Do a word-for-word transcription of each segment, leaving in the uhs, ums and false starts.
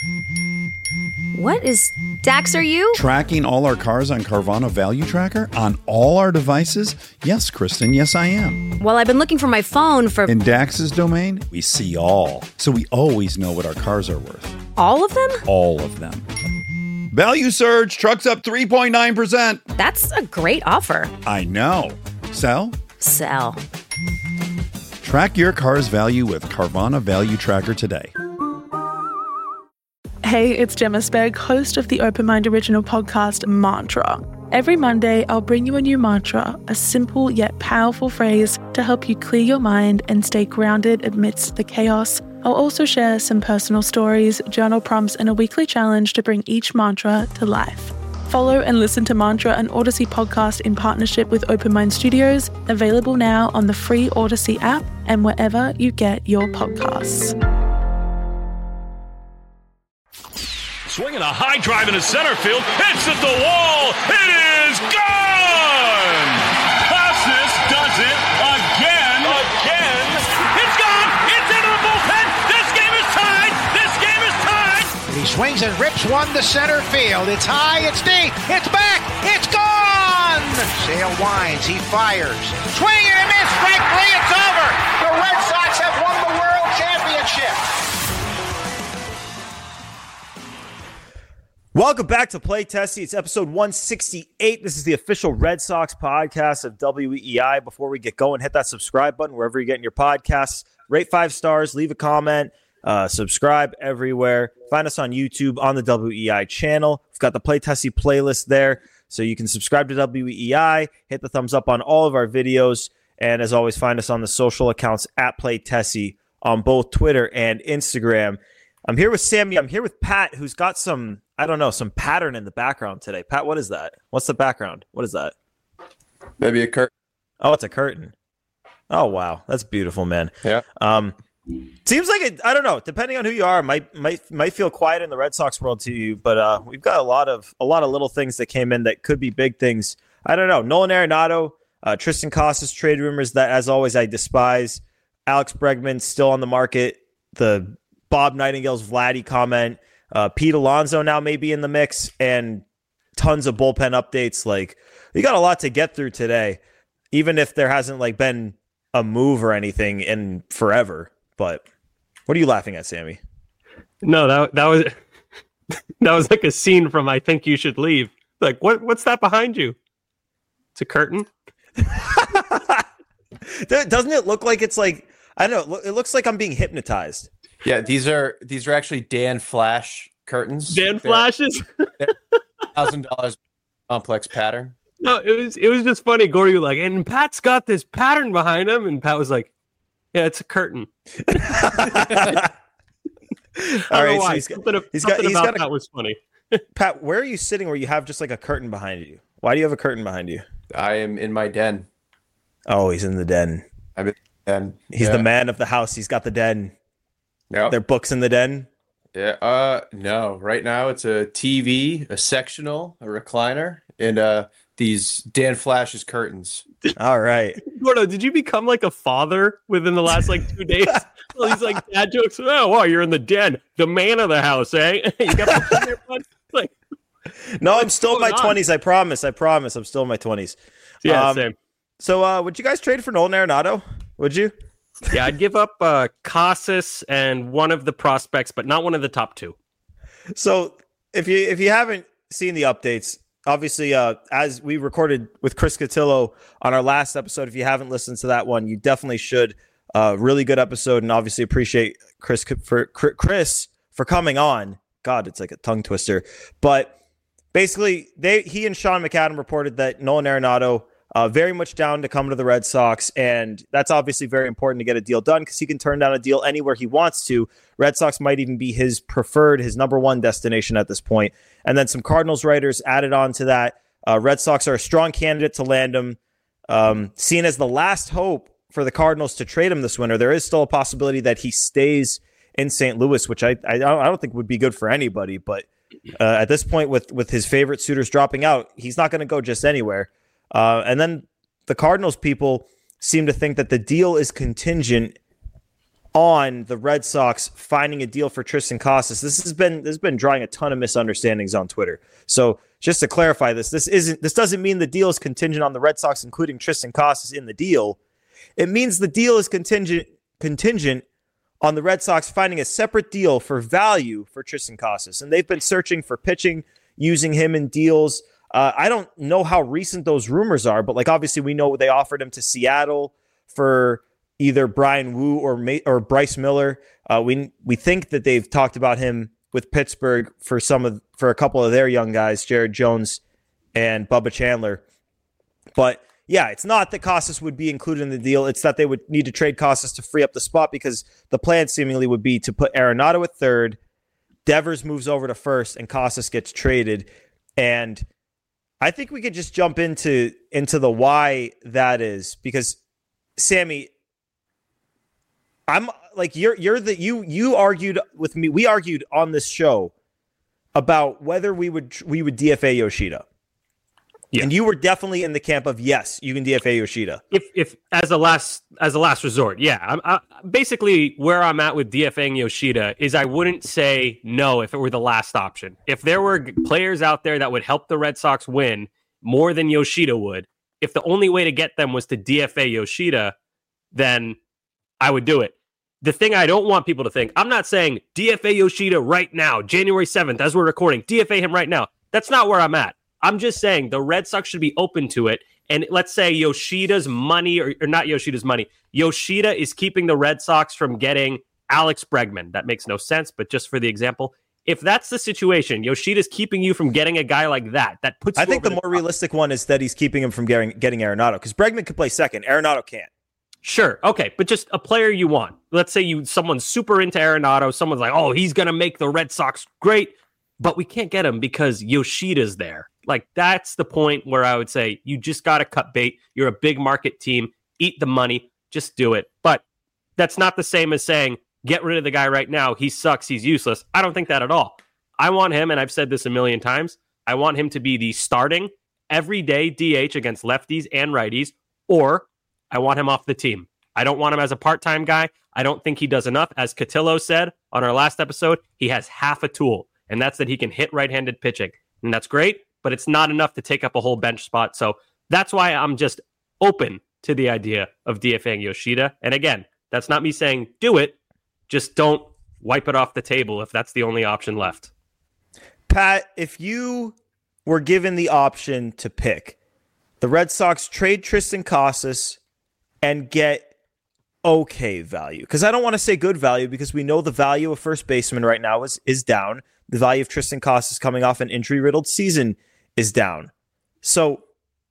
What is... Dax, are you? Tracking all our cars on Carvana Value Tracker on all our devices? Yes, Kristen, yes, I am. Well, I've been looking for my phone for... In Dax's domain, we see all. So we always know what our cars are worth. All of them? All of them. Value surge, trucks up three point nine percent. That's a great offer. I know. Sell? Sell. Track your car's value with Carvana Value Tracker today. Hey, it's Gemma Spegg, host of the Open Mind original podcast, Mantra. Every Monday, I'll bring you a new mantra, a simple yet powerful phrase to help you clear your mind and stay grounded amidst the chaos. I'll also share some personal stories, journal prompts, and a weekly challenge to bring each mantra to life. Follow and listen to Mantra, an Odyssey podcast in partnership with Open Mind Studios, available now on the free Odyssey app and wherever you get your podcasts. Swinging a high drive into center field. Hits at the wall. It is gone! Casas does it again. Again. It's gone! It's into the bullpen! This game is tied! This game is tied! He swings and rips one to center field. It's high, it's deep, it's back, it's gone! Sale winds, he fires. Swing and a miss, strike three, it's over! The Red Sox have won the World Championship! Welcome back to Play Tessie. It's episode one sixty-eight. This is the official Red Sox podcast of W E I. Before we get going, hit that subscribe button wherever you're getting your podcasts. Rate five stars, leave a comment, uh, subscribe everywhere. Find us on YouTube on the W E I channel. We've got the Play Tessie playlist there, so you can subscribe to W E I, hit the thumbs up on all of our videos, and as always, find us on the social accounts at Play Tessie on both Twitter and Instagram. I'm here with Sammy. I'm here with Pat, who's got some, I don't know, some pattern in the background today. Pat, what is that? What's the background? What is that? Maybe a curtain. Oh, it's a curtain. Oh, wow. That's beautiful, man. Yeah. Um, seems like it, I don't know, depending on who you are, might might might feel quiet in the Red Sox world to you, but uh, we've got a lot of a lot of little things that came in that could be big things. I don't know. Nolan Arenado, uh, Tristan Casas trade rumors that, as always, I despise. Alex Bregman still on the market. The Bob Nightingale's Vladdy comment. Uh, Pete Alonso now may be in the mix, and tons of bullpen updates. Like, you got a lot to get through today, even if there hasn't like been a move or anything in forever. But what are you laughing at, Sammy? No, that that was that was like a scene from I Think You Should Leave. Like, what what's that behind you? It's a curtain. Doesn't it look like it's like, I don't know, it looks like I'm being hypnotized. Yeah, these are these are actually Dan Flash curtains. Dan Flashes. Thousand dollars complex pattern. No, it was it was just funny. Gordy was like, and Pat's got this pattern behind him, and Pat was like, "Yeah, it's a curtain." All right, so he's got, something, he's something got, he's about got a, that was funny. Pat, where are you sitting where you have just like a curtain behind you? Why do you have a curtain behind you? I am in my den. Oh, he's in the den. I'm in the den. He's yeah. the man of the house. He's got the den. No, there are books in the den. Yeah. Uh, no. Right now, it's a T V, a sectional, a recliner, and uh, these Dan Flash's curtains. All right. Gordo, did you become like a father within the last like two days? All these like dad jokes. Oh, wow, you're in the den, the man of the house, eh? You got books in there, bud? Like, no, I'm still in my twenties. I promise. I promise. I'm still in my twenties. Yeah, um, same. So, uh, would you guys trade for Nolan Arenado? Would you? Yeah, I'd give up uh, Casas and one of the prospects, but not one of the top two. So if you if you haven't seen the updates, obviously, uh, as we recorded with Chris Cotillo on our last episode, if you haven't listened to that one, you definitely should. Uh, really good episode, and obviously appreciate Chris for Chris for coming on. God, it's like a tongue twister. But basically, they he and Sean McAdam reported that Nolan Arenado Uh, very much down to come to the Red Sox, and that's obviously very important to get a deal done because he can turn down a deal anywhere he wants to. Red Sox might even be his preferred, his number one destination at this point. And then some Cardinals writers added on to that. Uh, Red Sox are a strong candidate to land him. Um, seen as the last hope for the Cardinals to trade him this winter, there is still a possibility that he stays in Saint Louis, which I I, I don't think would be good for anybody. But uh, at this point, with, with his favorite suitors dropping out, he's not going to go just anywhere. Uh, and then the Cardinals people seem to think that the deal is contingent on the Red Sox finding a deal for Tristan Casas. This has been this has been drawing a ton of misunderstandings on Twitter. So just to clarify this, this isn't this doesn't mean the deal is contingent on the Red Sox including Tristan Casas in the deal. It means the deal is contingent contingent on the Red Sox finding a separate deal for value for Tristan Casas. And they've been searching for pitching, using him in deals. Uh, I don't know how recent those rumors are, but like obviously we know they offered him to Seattle for either Brian Wu or Ma- or Bryce Miller. Uh, we we think that they've talked about him with Pittsburgh for some of for a couple of their young guys, Jared Jones and Bubba Chandler. But yeah, it's not that Casas would be included in the deal. It's that they would need to trade Casas to free up the spot because the plan seemingly would be to put Arenado at third, Devers moves over to first, and Casas gets traded. And I think we could just jump into into the why that is, because Sammy, I'm like you're you're the you you argued with me. We argued on this show about whether we would we would D F A Yoshida. Yeah. And you were definitely in the camp of yes, you can D F A Yoshida. If if as a last as a last resort, yeah. I'm I, basically where I'm at with DFAing Yoshida is I wouldn't say no if it were the last option. If there were players out there that would help the Red Sox win more than Yoshida would, if the only way to get them was to D F A Yoshida, then I would do it. The thing I don't want people to think, I'm not saying D F A Yoshida right now, January seventh, as we're recording, D F A him right now. That's not where I'm at. I'm just saying the Red Sox should be open to it. And let's say Yoshida's money, or, or not Yoshida's money, Yoshida is keeping the Red Sox from getting Alex Bregman. That makes no sense, but just for the example, if that's the situation, Yoshida's keeping you from getting a guy like that, that puts you I think the, the more top. realistic one is that he's keeping him from getting, getting Arenado, because Bregman could play second. Arenado can't. Sure. Okay. But just a player you want. Let's say you someone's super into Arenado. Someone's like, oh, he's going to make the Red Sox great, but we can't get him because Yoshida's there. Like, that's the point where I would say you just got to cut bait. You're a big market team. Eat the money. Just do it. But that's not the same as saying, get rid of the guy right now. He sucks. He's useless. I don't think that at all. I want him, and I've said this a million times, I want him to be the starting everyday D H against lefties and righties, or I want him off the team. I don't want him as a part-time guy. I don't think he does enough. As Cotillo said on our last episode, he has half a tool, and that's that he can hit right-handed pitching. And that's great, but it's not enough to take up a whole bench spot. So that's why I'm just open to the idea of DFAing Yoshida. And again, that's not me saying do it. Just don't wipe it off the table if that's the only option left. Pat, if you were given the option to pick, the Red Sox trade Tristan Casas and get okay value, because I don't want to say good value because we know the value of first baseman right now is, is down. The value of Tristan Casas coming off an injury-riddled season is down. So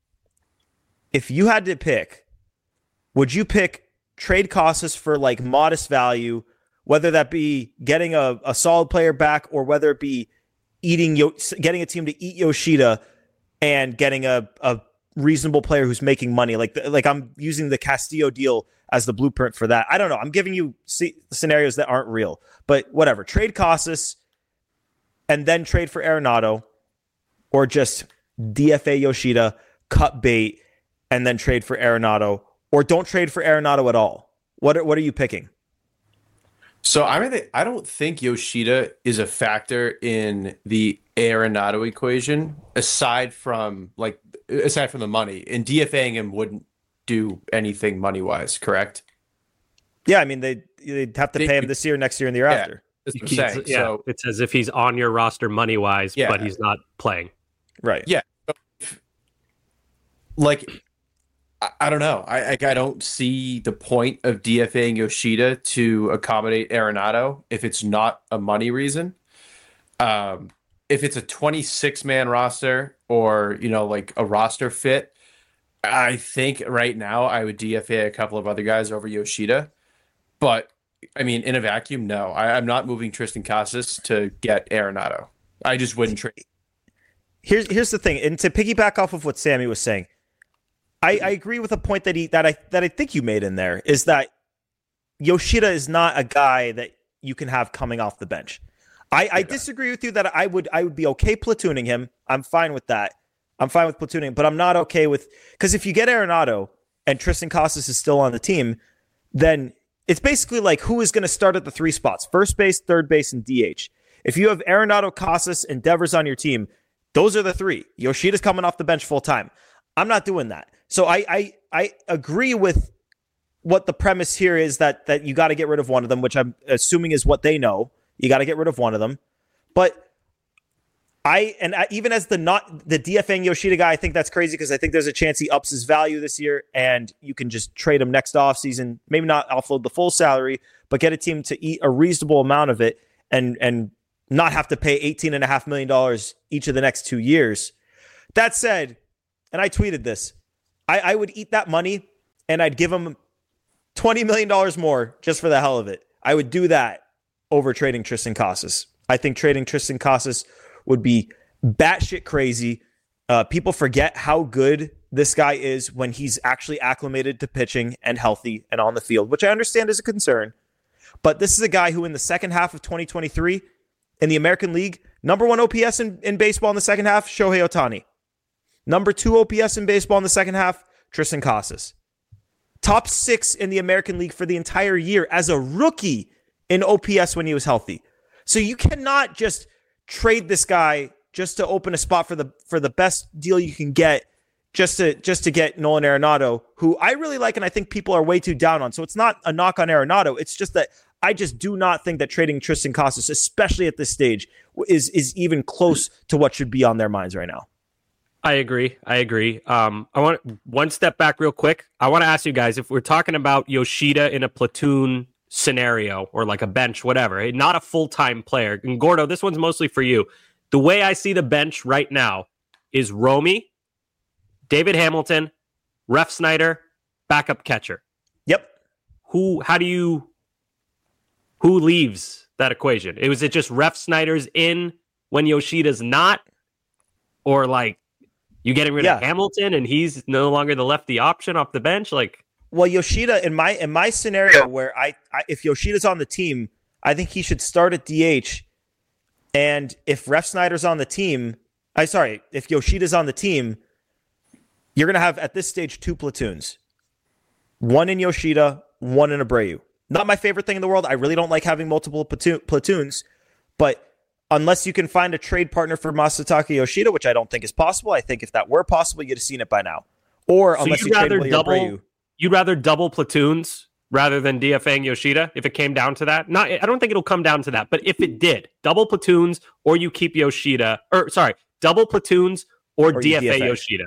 if you had to pick, would you pick trade Casas for like modest value, whether that be getting a, a solid player back or whether it be eating getting a team to eat Yoshida and getting a, a reasonable player who's making money? Like, like I'm using the Castillo deal as the blueprint for that. I don't know. I'm giving you scenarios that aren't real, but whatever. Trade Casas and then trade for Arenado, or just D F A Yoshida, cut bait, and then trade for Arenado, or don't trade for Arenado at all. What are, what are you picking? So I mean, I don't think Yoshida is a factor in the Arenado equation, aside from like aside from the money. And DFAing him wouldn't do anything money wise, correct? Yeah, I mean they they'd have to they, pay him this year, next year, and the year yeah, after. That's what I'm saying. Yeah, So it's as if he's on your roster money wise, Yeah. but he's not playing. Right. yeah, like I, I don't know. I like I don't see the point of DFAing Yoshida to accommodate Arenado if it's not a money reason. Um, if it's a twenty-six man roster or you know like a roster fit, I think right now I would D F A a couple of other guys over Yoshida. But I mean, in a vacuum, no. I, I'm not moving Tristan Casas to get Arenado. I just wouldn't trade. Here's here's the thing, and to piggyback off of what Sammy was saying, I, I agree with a point that he that I that I think you made in there, is that Yoshida is not a guy that you can have coming off the bench. I, I disagree with you that I would I would be okay platooning him. I'm fine with that. I'm fine with platooning, but I'm not okay with, because if you get Arenado and Tristan Casas is still on the team, then it's basically like who is going to start at the three spots: first base, third base, and D H. If you have Arenado, Casas, and Devers on your team, those are the three. Yoshida's coming off the bench full time. I'm not doing that. So I I, I agree with what the premise here is, that that you got to get rid of one of them, which I'm assuming is what they know. You got to get rid of one of them. But I, and I, even as the not the DFAing Yoshida guy, I think that's crazy because I think there's a chance he ups his value this year and you can just trade him next offseason. Maybe not offload the full salary, but get a team to eat a reasonable amount of it and and not have to pay eighteen point five million dollars each of the next two years. That said, and I tweeted this, I, I would eat that money and I'd give him twenty million dollars more just for the hell of it. I would do that over trading Triston Casas. I think trading Triston Casas would be batshit crazy. Uh, people forget how good this guy is when he's actually acclimated to pitching and healthy and on the field, which I understand is a concern. But this is a guy who in the second half of twenty twenty-three in the American League, number one O P S in, in baseball in the second half, Shohei Ohtani. Number two O P S in baseball in the second half, Triston Casas. Top six in the American League for the entire year as a rookie in O P S when he was healthy. So you cannot just trade this guy just to open a spot for the for the best deal you can get, just to just to get Nolan Arenado, who I really like and I think people are way too down on. So it's not a knock on Arenado. It's just that I just do not think that trading Triston Casas, especially at this stage, is is even close to what should be on their minds right now. I agree. I agree. Um, I want one step back real quick. I want to ask you guys, if we're talking about Yoshida in a platoon scenario or like a bench, whatever, not a full-time player. And Gordo, this one's mostly for you. The way I see the bench right now is Romy, David Hamilton, Ref Snyder, backup catcher. Yep. Who, how do you, who leaves that equation? It was it just Ref Snyder's in when Yoshida's not? Or like you getting rid yeah. of Hamilton and he's no longer the lefty option off the bench? Like, well, Yoshida, in my in my scenario where I, I if Yoshida's on the team, I think he should start at D H. And if Ref Snyder's on the team, I sorry, if Yoshida's on the team, you're gonna have at this stage two platoons. One in Yoshida, one in Abreu. Not my favorite thing in the world. I really don't like having multiple platoon, platoons, but unless you can find a trade partner for Masataka Yoshida, which I don't think is possible. I think if that were possible, you'd have seen it by now. Or so unless you'd you trade rather away double, Abreu. You'd rather double platoons rather than DFAing Yoshida if it came down to that? Not, I don't think it'll come down to that, but if it did, double platoons or you keep Yoshida, or sorry, double platoons or, or D F A, D F A Yoshida.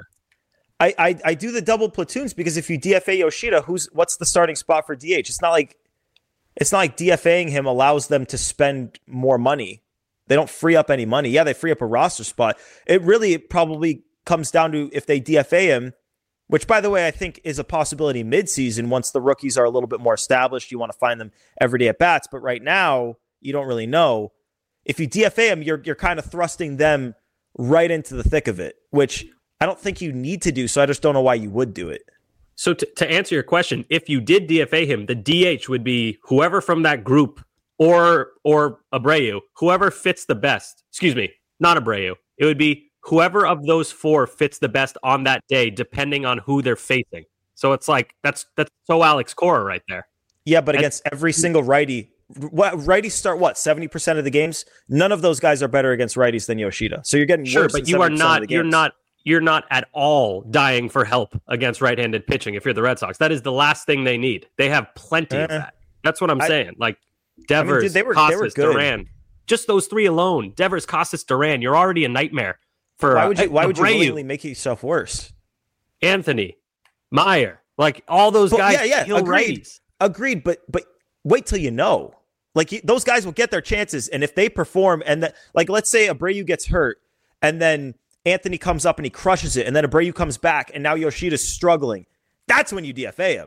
I, I I do the double platoons because if you D F A Yoshida, who's what's the starting spot for D H? It's not like it's not like DFAing him allows them to spend more money. They don't free up any money. Yeah, they free up a roster spot. It really probably comes down to if they D F A him, which, by the way, I think is a possibility midseason once the rookies are a little bit more established. You want to find them every day at bats. But right now, you don't really know. If you D F A them, you're you're kind of thrusting them right into the thick of it, which I don't think you need to do. So I just don't know why you would do it. So to, to answer your question, if you did D F A him, the D H would be whoever from that group or or Abreu, whoever fits the best. Excuse me, not Abreu. It would be whoever of those four fits the best on that day, depending on who they're facing. So it's like, that's that's so Alex Cora right there. Yeah, but against every single righty, what, righties start, what, seventy percent of the games? None of those guys are better against righties than Yoshida. So you're getting sure, worse but you are not, you're not, you're not at all dying for help against right-handed pitching if you're the Red Sox. That is the last thing they need. They have plenty uh, of that. That's what I'm I, saying. Like Devers, I mean, dude, they were, Casas, they were Duran. Just those three alone. Devers, Casas, Duran. You're already a nightmare. For, why would you? Why uh, would you willingly make yourself worse? Anthony, Meyer, like all those but, guys. Yeah, yeah, kill agreed, righties. agreed. But but wait till you know. Like you, those guys will get their chances, and if they perform, and that, like let's say Abreu gets hurt, and then Anthony comes up and he crushes it, and then Abreu comes back, and now Yoshida's struggling. That's when you D F A him.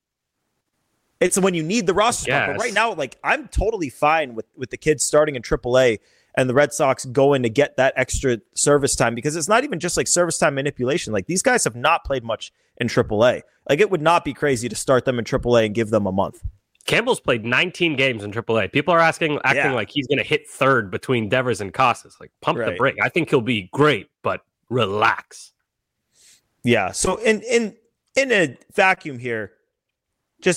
It's when you need the roster spot. But right now, like I'm totally fine with with the kids starting in triple A. And the Red Sox going to get that extra service time because it's not even just like service time manipulation. Like these guys have not played much in triple A. Like it would not be crazy to start them in triple A and give them a month. Campbell's played nineteen games in triple A. People are asking, acting yeah. like he's going to hit third between Devers and Casas. Like pump right. the brake. I think he'll be great, but relax. Yeah. So in in in a vacuum here, just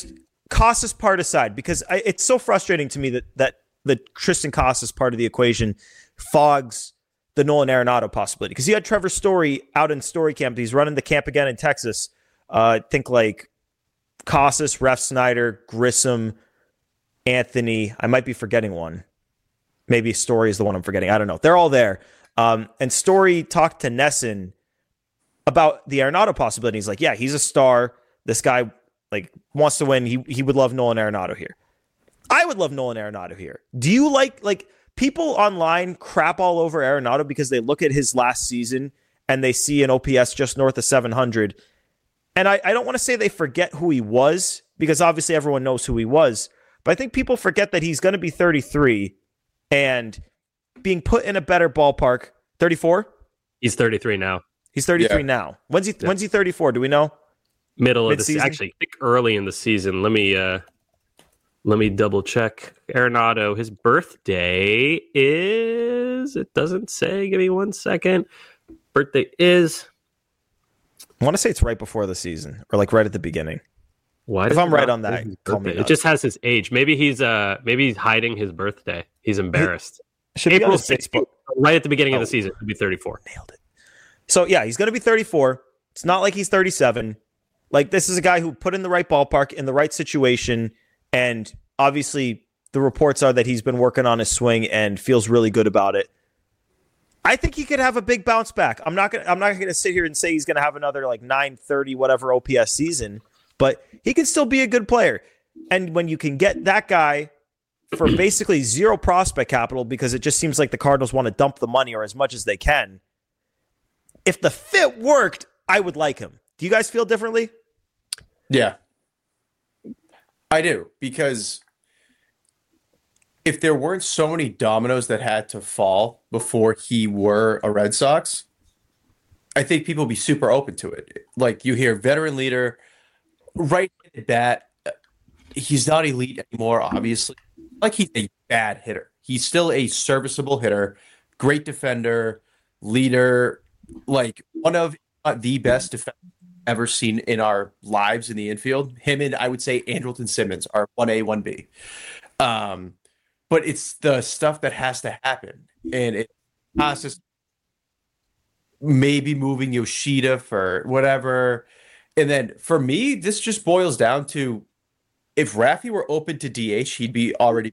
Casas part aside, because I, it's so frustrating to me that that the Triston Casas part of the equation fogs the Nolan Arenado possibility. Because you had Trevor Story out in Story Camp. He's running the camp again in Texas. Uh, I think like Casas, Ref Snyder, Grissom, Anthony. I might be forgetting one. Maybe Story is the one I'm forgetting. I don't know. They're all there. Um, and Story talked to Nesson about the Arenado possibility. He's like, yeah, he's a star. This guy like wants to win. He he would love Nolan Arenado here. I would love Nolan Arenado here. Do you like like people online crap all over Arenado because they look at his last season and they see an O P S just north of seven hundred? And I, I don't want to say they forget who he was, because obviously everyone knows who he was. But I think people forget that he's going to be thirty-three and being put in a better ballpark. thirty-four? He's thirty-three now. He's thirty-three Yeah. now. When's he Yeah. when's he thirty-four? Do we know? Middle of the Mid-season? season. Actually, I think early in the season. Let me uh let me double check. Arenado, his birthday is, it doesn't say. Give me one second. Birthday is, I want to say it's right before the season, or like right at the beginning. why If does I'm it right not on say that, his call me birthday? It nuts. just has his age. Maybe he's uh maybe he's hiding his birthday. He's embarrassed. Should be on April his sixteenth, Facebook. right at the beginning of Oh. the season, he'll be thirty-four. Nailed it. So yeah, he's going to be thirty-four. It's not like he's thirty-seven. Like, this is a guy who put in the right ballpark in the right situation, and obviously the reports are that he's been working on his swing and feels really good about it. I think he could have a big bounce back. I'm not gonna I'm not gonna sit here and say he's gonna have another like nine thirty whatever O P S season, but he can still be a good player. And when you can get that guy for basically zero prospect capital, because it just seems like the Cardinals want to dump the money or as much as they can, if the fit worked, I would like him. Do you guys feel differently? Yeah. I do, because if there weren't so many dominoes that had to fall before he were a Red Sox, I think people would be super open to it. Like, you hear veteran leader, right at bat, he's not elite anymore, obviously. Like, he's a bad hitter. He's still a serviceable hitter, great defender, leader, like one of uh, the best defenders ever seen in our lives in the infield. Him and I would say Andrelton Simmons are one A, one B. Um, but it's the stuff that has to happen. And it process maybe moving Yoshida for whatever. And then for me, this just boils down to, if Raffy were open to D H, he'd be already.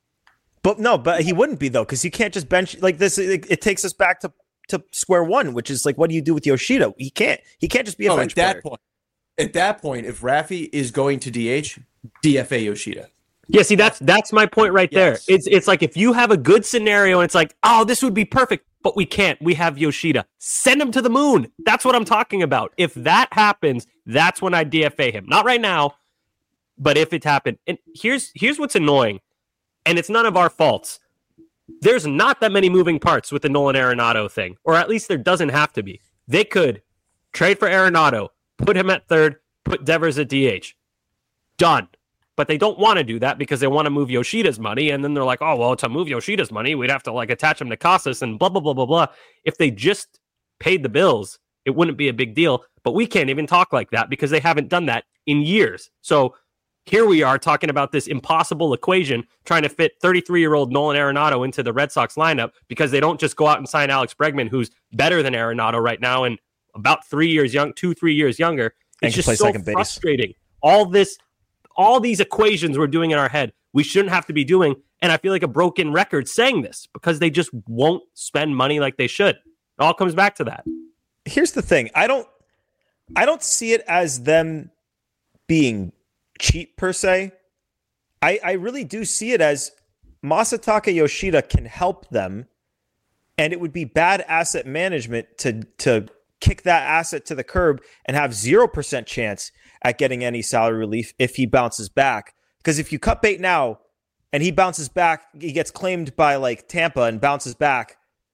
But no, but he wouldn't be, though, because you can't just bench like this. It, it takes us back to, to square one, which is like, what do you do with Yoshida? He can't. He can't just be a Oh, bench at that player. point, at that point, if Raffy is going to D H, D F A Yoshida. Yeah, see, that's that's my point right Yes. there. It's it's like, if you have a good scenario and it's like, oh, this would be perfect, but we can't. We have Yoshida. Send him to the moon. That's what I'm talking about. If that happens, that's when I D F A him. Not right now, but if it happened. And here's here's what's annoying, and it's none of our faults. There's not that many moving parts with the Nolan Arenado thing, or at least there doesn't have to be. They could trade for Arenado, put him at third, put Devers at D H. Done. But they don't want to do that because they want to move Yoshida's money, and then they're like, oh, well, to move Yoshida's money, we'd have to like attach him to Casas and blah, blah, blah, blah, blah. If they just paid the bills, it wouldn't be a big deal. But we can't even talk like that because they haven't done that in years. So here we are talking about this impossible equation, trying to fit thirty-three-year-old Nolan Arenado into the Red Sox lineup because they don't just go out and sign Alex Bregman, who's better than Arenado right now and about three years young, two, three years younger. And It's can just play so second base. frustrating. All this, all these equations we're doing in our head, we shouldn't have to be doing. And I feel like a broken record saying this because they just won't spend money like they should. It all comes back to that. Here's the thing. I don't I don't see it as them being cheap per se. I, I really do see it as Masataka Yoshida can help them, and it would be bad asset management to to kick that asset to the curb and have zero percent chance at getting any salary relief if he bounces back. Because if you cut bait now and he bounces back, he gets claimed by like Tampa and bounces back,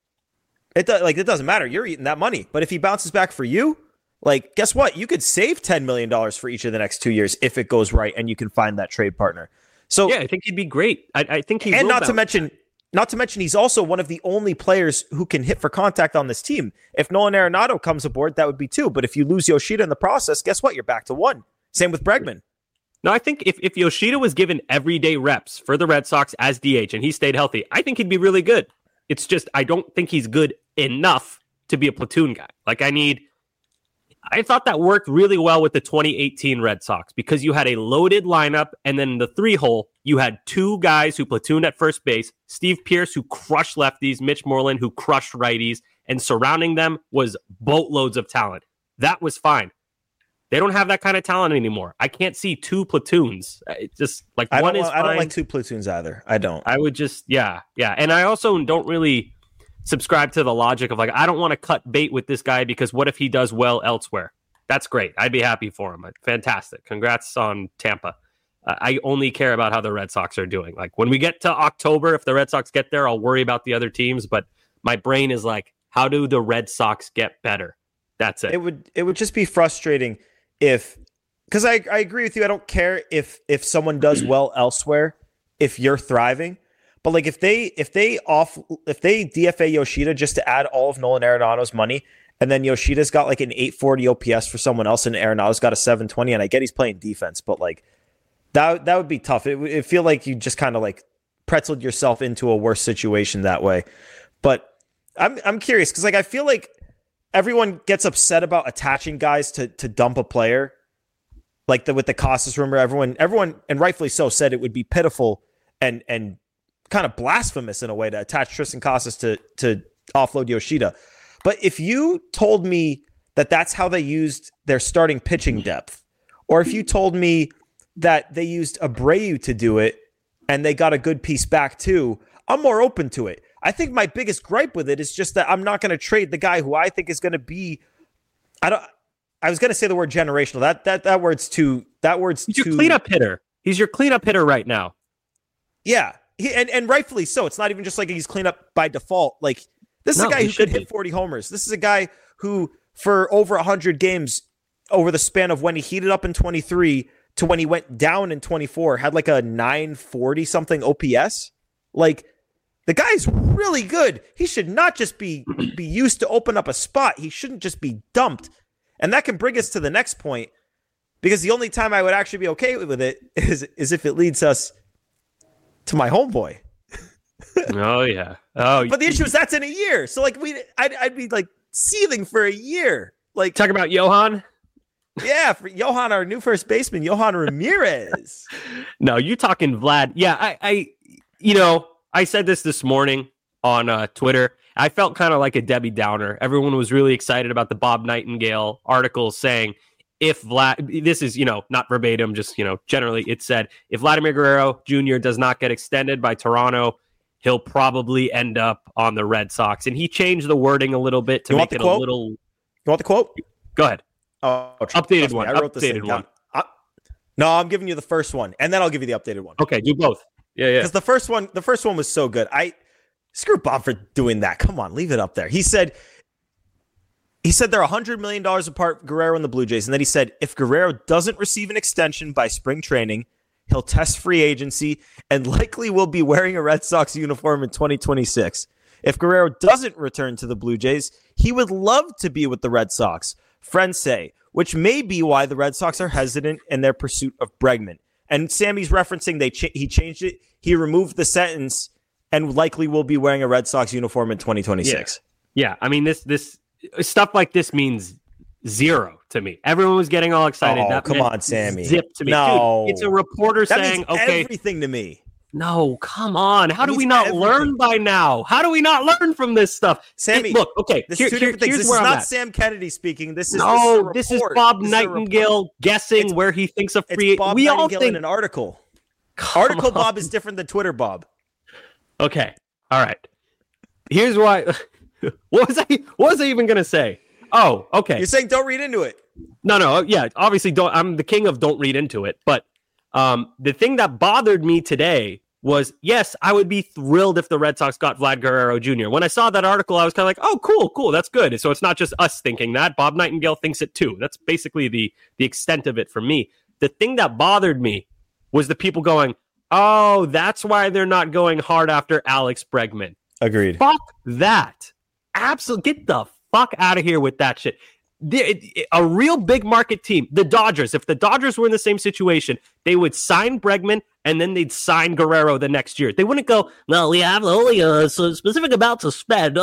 it does, like it doesn't matter. You're eating that money. But if he bounces back for you, like, guess what? You could save ten million dollars for each of the next two years if it goes right and you can find that trade partner. So Yeah, I think he'd be great. I, I think he and will not to bounce. mention, not to mention, he's also one of the only players who can hit for contact on this team. If Nolan Arenado comes aboard, that would be two. But if you lose Yoshida in the process, guess what? You're back to one. Same with Bregman. No, I think if, if Yoshida was given everyday reps for the Red Sox as D H and he stayed healthy, I think he'd be really good. It's just I don't think he's good enough to be a platoon guy. Like I need... I thought that worked really well with the twenty eighteen Red Sox because you had a loaded lineup, and then in the three hole, you had two guys who platooned at first base, Steve Pearce, who crushed lefties, Mitch Moreland, who crushed righties, and surrounding them was boatloads of talent. That was fine. They don't have that kind of talent anymore. I can't see two platoons. It's just like I one don't, is I don't fine. like two platoons either. I don't. I would just, yeah, yeah. And I also don't really subscribe to the logic of like, I don't want to cut bait with this guy because what if he does well elsewhere? That's great. I'd be happy for him. Fantastic. Congrats on Tampa. Uh, I only care about how the Red Sox are doing. Like when we get to October, if the Red Sox get there, I'll worry about the other teams. But my brain is like, how do the Red Sox get better? That's it. It would it would just be frustrating if, because I, I agree with you. I don't care if if someone does well elsewhere, if you're thriving. But like if they if they off if they D F A Yoshida just to add all of Nolan Arenado's money, and then Yoshida's got like an eight forty O P S for someone else, and Arenado's got a seven twenty, and I get he's playing defense, but like that that would be tough. It would feel like you just kind of like pretzeled yourself into a worse situation that way. But I'm I'm curious because like I feel like everyone gets upset about attaching guys to to dump a player, like the with the Casas rumor. Everyone everyone and rightfully so said it would be pitiful and and kind of blasphemous in a way to attach Tristan Casas to to offload Yoshida. But if you told me that that's how they used their starting pitching depth, or if you told me that they used Abreu to do it and they got a good piece back too, I'm more open to it. I think my biggest gripe with it is just that I'm not going to trade the guy who I think is going to be, I don't, I was going to say the word generational. That, that, that word's too, that word's He's too. your cleanup hitter. He's your cleanup hitter right now. Yeah. He, and, and rightfully so. It's not even just like he's cleanup by default. Like, this is No, a guy he who could should be. hit forty homers. This is a guy who, for over one hundred games over the span of when he heated up in twenty-three to when he went down in twenty-four, had like a nine forty something O P S. Like, the guy's really good. He should not just be, be used to open up a spot. He shouldn't just be dumped. And that can bring us to the next point, because the only time I would actually be okay with it is, is if it leads us to my homeboy. Oh, yeah. Oh, But the issue is that's in a year. So like we, I'd, I'd be like seething for a year. Like talk about Johan. yeah, for Johan, our new first baseman, Johan Ramirez. No, you're talking Vlad. Yeah, I, I, you know, I said this this morning on uh, Twitter. I felt kind of like a Debbie Downer. Everyone was really excited about the Bob Nightingale article saying if Vlad, this is, you know, not verbatim, just, you know, generally it said if Vladimir Guerrero Junior does not get extended by Toronto, he'll probably end up on the Red Sox. And he changed the wording a little bit to You make want the it quote? a little. You want the quote? Go ahead. Oh, trust Updated me, one. I wrote this Updated thing down. one. I- no, I'm giving you the first one, and then I'll give you the updated one. Okay, do both. Yeah, yeah. Because the first one, the first one was so good. I screw Bob for doing that. Come on, leave it up there. He said, he said they're one hundred million dollars apart, Guerrero and the Blue Jays. And then he said, if Guerrero doesn't receive an extension by spring training, he'll test free agency and likely will be wearing a Red Sox uniform in twenty twenty-six. If Guerrero doesn't return to the Blue Jays, he would love to be with the Red Sox, friends say, which may be why the Red Sox are hesitant in their pursuit of Bregman. And Sammy's referencing they ch- he changed it. He removed the sentence and likely will be wearing a Red Sox uniform in twenty twenty-six. Yeah, yeah. I mean, this this stuff like this means zero to me. Everyone was getting all excited. Oh, That come meant on, Sammy. Zip to me. No. Dude, it's a reporter That saying, means okay, everything to me. no, come on. How That do we means not everything. learn by now? How do we not learn from this stuff? Sammy, It- look, okay, This here- is two here- different things. here's This is where I'm not at. Sam Kennedy speaking. This is No, this this is, is a report. Bob This is a report. Nightingale guessing It's- where he thinks a free. It's Bob we all Nightingale think in an article. Come Article on. Bob is different than Twitter Bob. Okay, all right. Here's why. What was I? What was I even gonna say? Oh, okay. You're saying don't read into it. No, no, yeah, obviously don't. I'm the king of don't read into it. But um, the thing that bothered me today was, yes, I would be thrilled if the Red Sox got Vlad Guerrero Junior When I saw that article, I was kind of like, oh, cool, cool, that's good. So it's not just us thinking that. Bob Nightingale thinks it too. That's basically the the extent of it for me. The thing that bothered me was the people going, oh, that's why they're not going hard after Alex Bregman. Agreed. Fuck that. Absolutely. Get the fuck out of here with that shit. the, it, a real big market team, the Dodgers, if the Dodgers were in the same situation, they would sign Bregman and then they'd sign Guerrero the next year. They wouldn't go, well, we have only a specific amount to spend.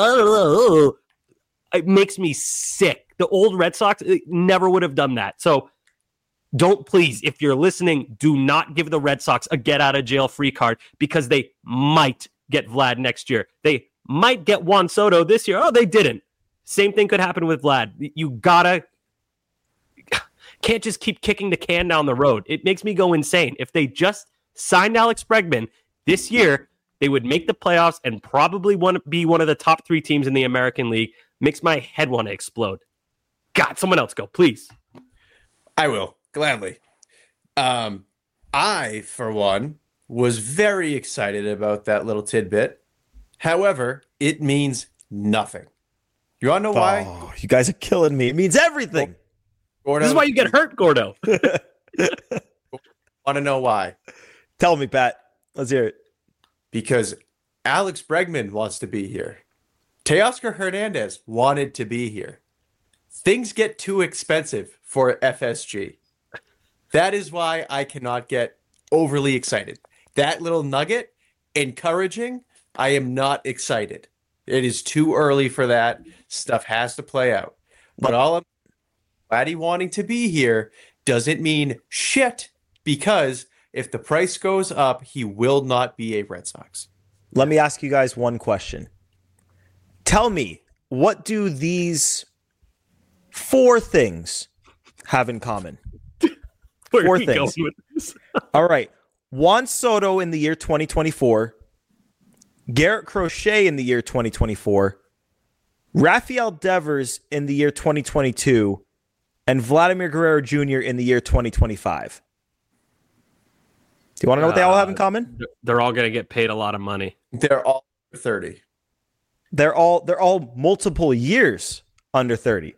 It makes me sick. The old Red Sox never would have done that. So don't, please, if you're listening, do not give the Red Sox a get out of jail free card, because they might get Vlad next year. They might get Juan Soto this year. Oh, they didn't. Same thing could happen with Vlad. You gotta, can't just keep kicking the can down the road. It makes me go insane. If they just signed Alex Bregman this year, they would make the playoffs and probably want to be one of the top three teams in the American League. Makes my head want to explode. God, someone else go, please. I will, gladly. Um, I, for one, was very excited about that little tidbit. However, it means nothing. You want to know why? Oh, you guys are killing me. It means everything. Gordo, This is why you get hurt, Gordo. Want to know why? Tell me, Pat. Let's hear it. Because Alex Bregman wants to be here. Teoscar Hernandez wanted to be here. Things get too expensive for F S G. That is why I cannot get overly excited. That little nugget, encouraging, I am not excited. It is too early for that. Stuff has to play out. But all I'm Vladdy wanting to be here doesn't mean shit, because if the price goes up, he will not be a Red Sox. Let me ask you guys one question. Tell me, what do these four things have in common? Where Four are we things. going with this? All right. Juan Soto in the year twenty twenty-four. Garrett Crochet in the year twenty twenty-four. Rafael Devers in the year twenty twenty-two. And Vladimir Guerrero Junior in the year twenty twenty-five. Do you want to know what they all have in common? They're all going to get paid a lot of money. They're all thirty. They're all they're all multiple years under thirty.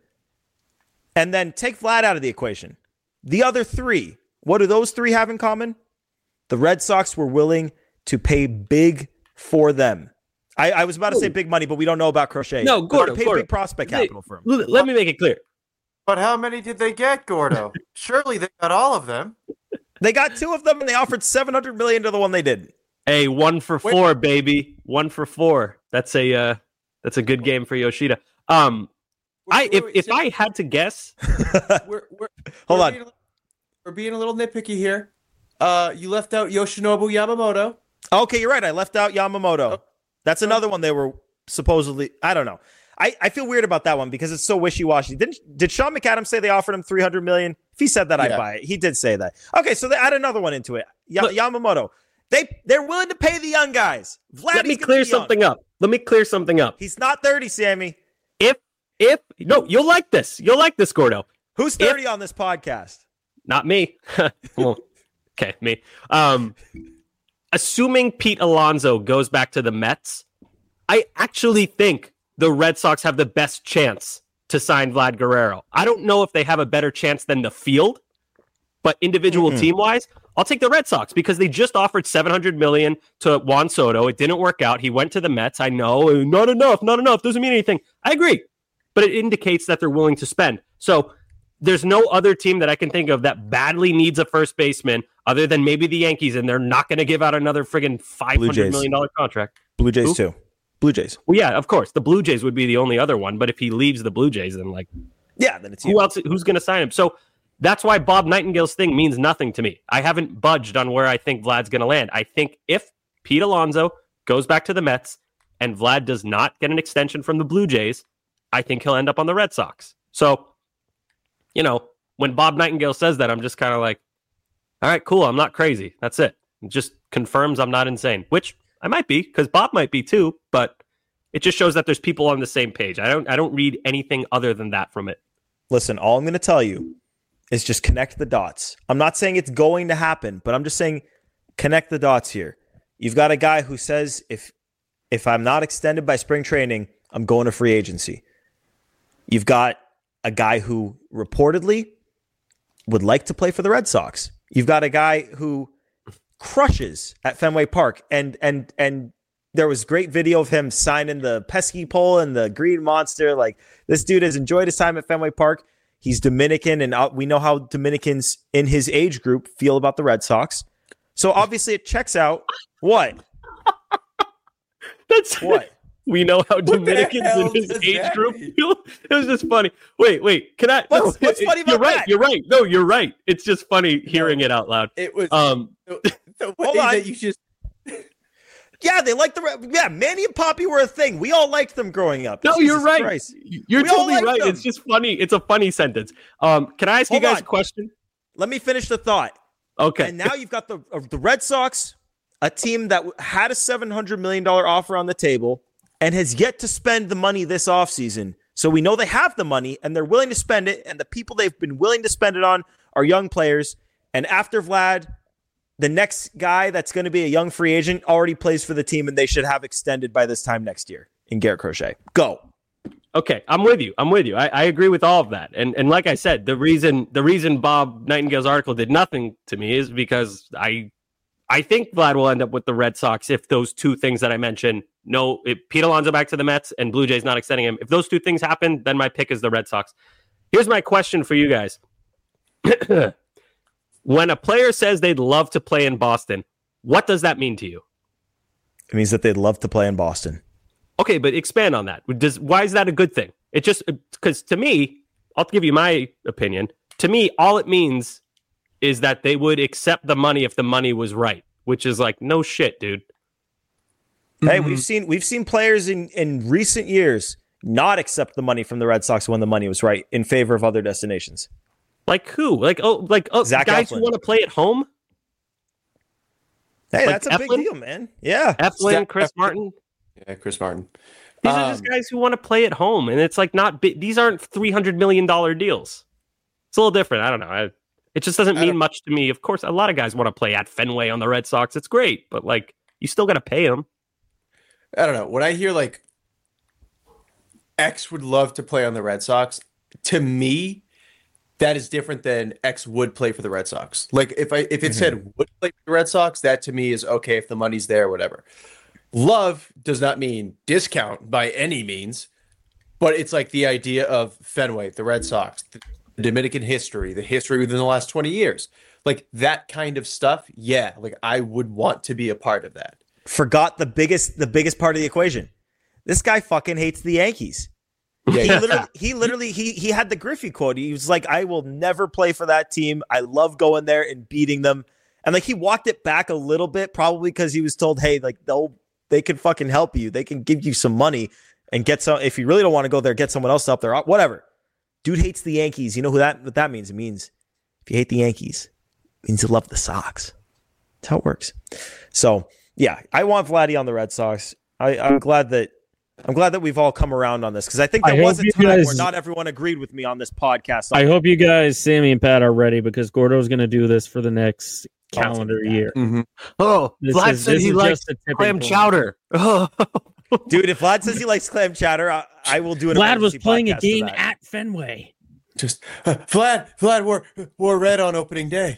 And then take Vlad out of the equation. The other three, what do those three have in common? The Red Sox were willing to pay big for them. I, I was about to say big money, but we don't know about Crochet. No, But Gordo, they paid Gordo. big prospect Hey, capital for him. Let let me make it clear. But how many did they get, Gordo? Surely they got all of them. They got two of them, and they offered seven hundred million dollars to the one they didn't. Hey, one for Wait. four, baby. One for four. That's a uh, that's a good game for Yoshida. Um, I Wait, if wait, if so- I had to guess, We're, we're, Hold we're on. Being a, we're being a little nitpicky here. Uh, you left out Yoshinobu Yamamoto. Okay, you're right. I left out Yamamoto. Oh. That's another one they were supposedly. I don't know. I, I feel weird about that one because it's so wishy-washy. Didn't did Sean McAdams say they offered him three hundred million dollars? If he said that, I'd Yeah. buy it. He did say that. Okay, so they add another one into it. Ya- Look- Yamamoto. They they're willing to pay the young guys. Vladdy's let me gonna clear be young. something up. Let me clear something up. He's not thirty, Sammy. If if no, you'll like this. You'll like this, Gordo. Who's thirty on this podcast? Not me. Well, okay, me. Um, assuming Pete Alonso goes back to the Mets, I actually think the Red Sox have the best chance to sign Vlad Guerrero. I don't know if they have a better chance than the field, but individual Mm-mm. team-wise, I'll take the Red Sox because they just offered seven hundred million dollars to Juan Soto. It didn't work out. He went to the Mets. I know, not enough, not enough. Doesn't mean anything. I agree, but it indicates that they're willing to spend. So there's no other team that I can think of that badly needs a first baseman other than maybe the Yankees, and they're not going to give out another friggin' five hundred million dollars contract. Blue Jays Who? too. Blue Jays. Well, yeah, of course. The Blue Jays would be the only other one, but if he leaves the Blue Jays, then like Yeah, then it's who you. else? Who's going to sign him? So that's why Bob Nightingale's thing means nothing to me. I haven't budged on where I think Vlad's going to land. I think if Pete Alonso goes back to the Mets and Vlad does not get an extension from the Blue Jays, I think he'll end up on the Red Sox. So, you know, when Bob Nightingale says that, I'm just kind of like, all right, cool. I'm not crazy. That's it. It just confirms I'm not insane, which I might be because Bob might be too, but it just shows that there's people on the same page. I don't I don't read anything other than that from it. Listen, all I'm going to tell you is just connect the dots. I'm not saying it's going to happen, but I'm just saying connect the dots here. You've got a guy who says if if I'm not extended by spring training, I'm going to free agency. You've got a guy who reportedly would like to play for the Red Sox. You've got a guy who crushes at Fenway Park and and and there was great video of him signing the pesky pole and the green monster. Like, this dude has enjoyed his time at Fenway Park. He's Dominican, and we know how Dominicans in his age group feel about the Red Sox. So obviously it checks out. What? That's what? We know how Dominicans in his age group feel. It was just funny. Wait, wait. Can I? What's, no, what's funny about you're right. that? You're right. No, you're right. It's just funny hearing it out loud. It was um the, the way hold on. that you just. Yeah, they like the yeah. Manny and Poppy were a thing. We all liked them growing up. No, Jesus you're right. Christ. You're We all totally liked right. them. It's just funny. It's a funny sentence. Um, can I ask Hold you guys on. a question? Let me finish the thought. Okay. And now you've got the uh, the Red Sox, a team that had a seven hundred million dollars offer on the table and has yet to spend the money this offseason. So we know they have the money and they're willing to spend it. And the people they've been willing to spend it on are young players. And after Vlad, the next guy that's going to be a young free agent already plays for the team, and they should have extended by this time next year in Garrett Crochet. Go. Okay, I'm with you. I'm with you. I, I agree with all of that. And and like I said, the reason the reason Bob Nightingale's article did nothing to me is because I I think Vlad will end up with the Red Sox if those two things that I mentioned, no, if Pete Alonso back to the Mets and Blue Jays not extending him, if those two things happen, then my pick is the Red Sox. Here's my question for you guys. When a player says they'd love to play in Boston, what does that mean to you? It means that they'd love to play in Boston. Okay, but expand on that. Does why is that a good thing? It just because to me, I'll give you my opinion. To me, all it means is that they would accept the money if the money was right, which is like no shit, dude. Hey, Mm-hmm. we've seen we've seen players in, in recent years not accept the money from the Red Sox when the money was right in favor of other destinations. Like who? Like oh, like oh, Zach guys Eflin. who want to play at home. Hey, Like that's a big Eflin? deal, man. Yeah. Eflin, Zach Chris Eflin. Martin. Yeah, Chris Martin. These are just Um, guys who want to play at home, and it's like not. Bi- these aren't three hundred million dollar deals. It's a little different. I don't know. I, it just doesn't I mean don't- much to me. Of course, a lot of guys want to play at Fenway on the Red Sox. It's great, but like you still got to pay them. I don't know. When I hear like X would love to play on the Red Sox, to me, that is different than X would play for the Red Sox. Like if I if it said would play for the Red Sox, that to me is okay if the money's there, whatever. Love does not mean discount by any means, but it's like the idea of Fenway, the Red Sox, the Dominican history, the history within the last twenty years. Like that kind of stuff, yeah, like I would want to be a part of that. Forgot the biggest the biggest part of the equation. This guy fucking hates the Yankees. Yeah, He yeah. literally, he literally, he he had the Griffey quote. He was like, "I will never play for that team. I love going there and beating them." And like he walked it back a little bit, probably because he was told, "Hey, like they'll they can fucking help you. They can give you some money and get some. If you really don't want to go there, get someone else up there. Whatever." Dude hates the Yankees. You know who that what that means? It means if you hate the Yankees, it means you love the Sox. That's how it works. So yeah, I want Vladdy on the Red Sox. I, I'm glad that. I'm glad that we've all come around on this because I think I there was hope a you time guys- where not everyone agreed with me on this podcast. I hope you guys, Sammy and Pat, are ready because Gordo's going to do this for the next Oh, it's calendar gonna be year. Mm-hmm. Oh, This Vlad is- said this he is likes just a tipping clam point. chowder. Oh. Dude, if Vlad says he likes clam chowder, I, I will do an Vlad was emergency playing a podcast for game that. at Fenway. Just uh, Vlad, Vlad wore wore red on opening day.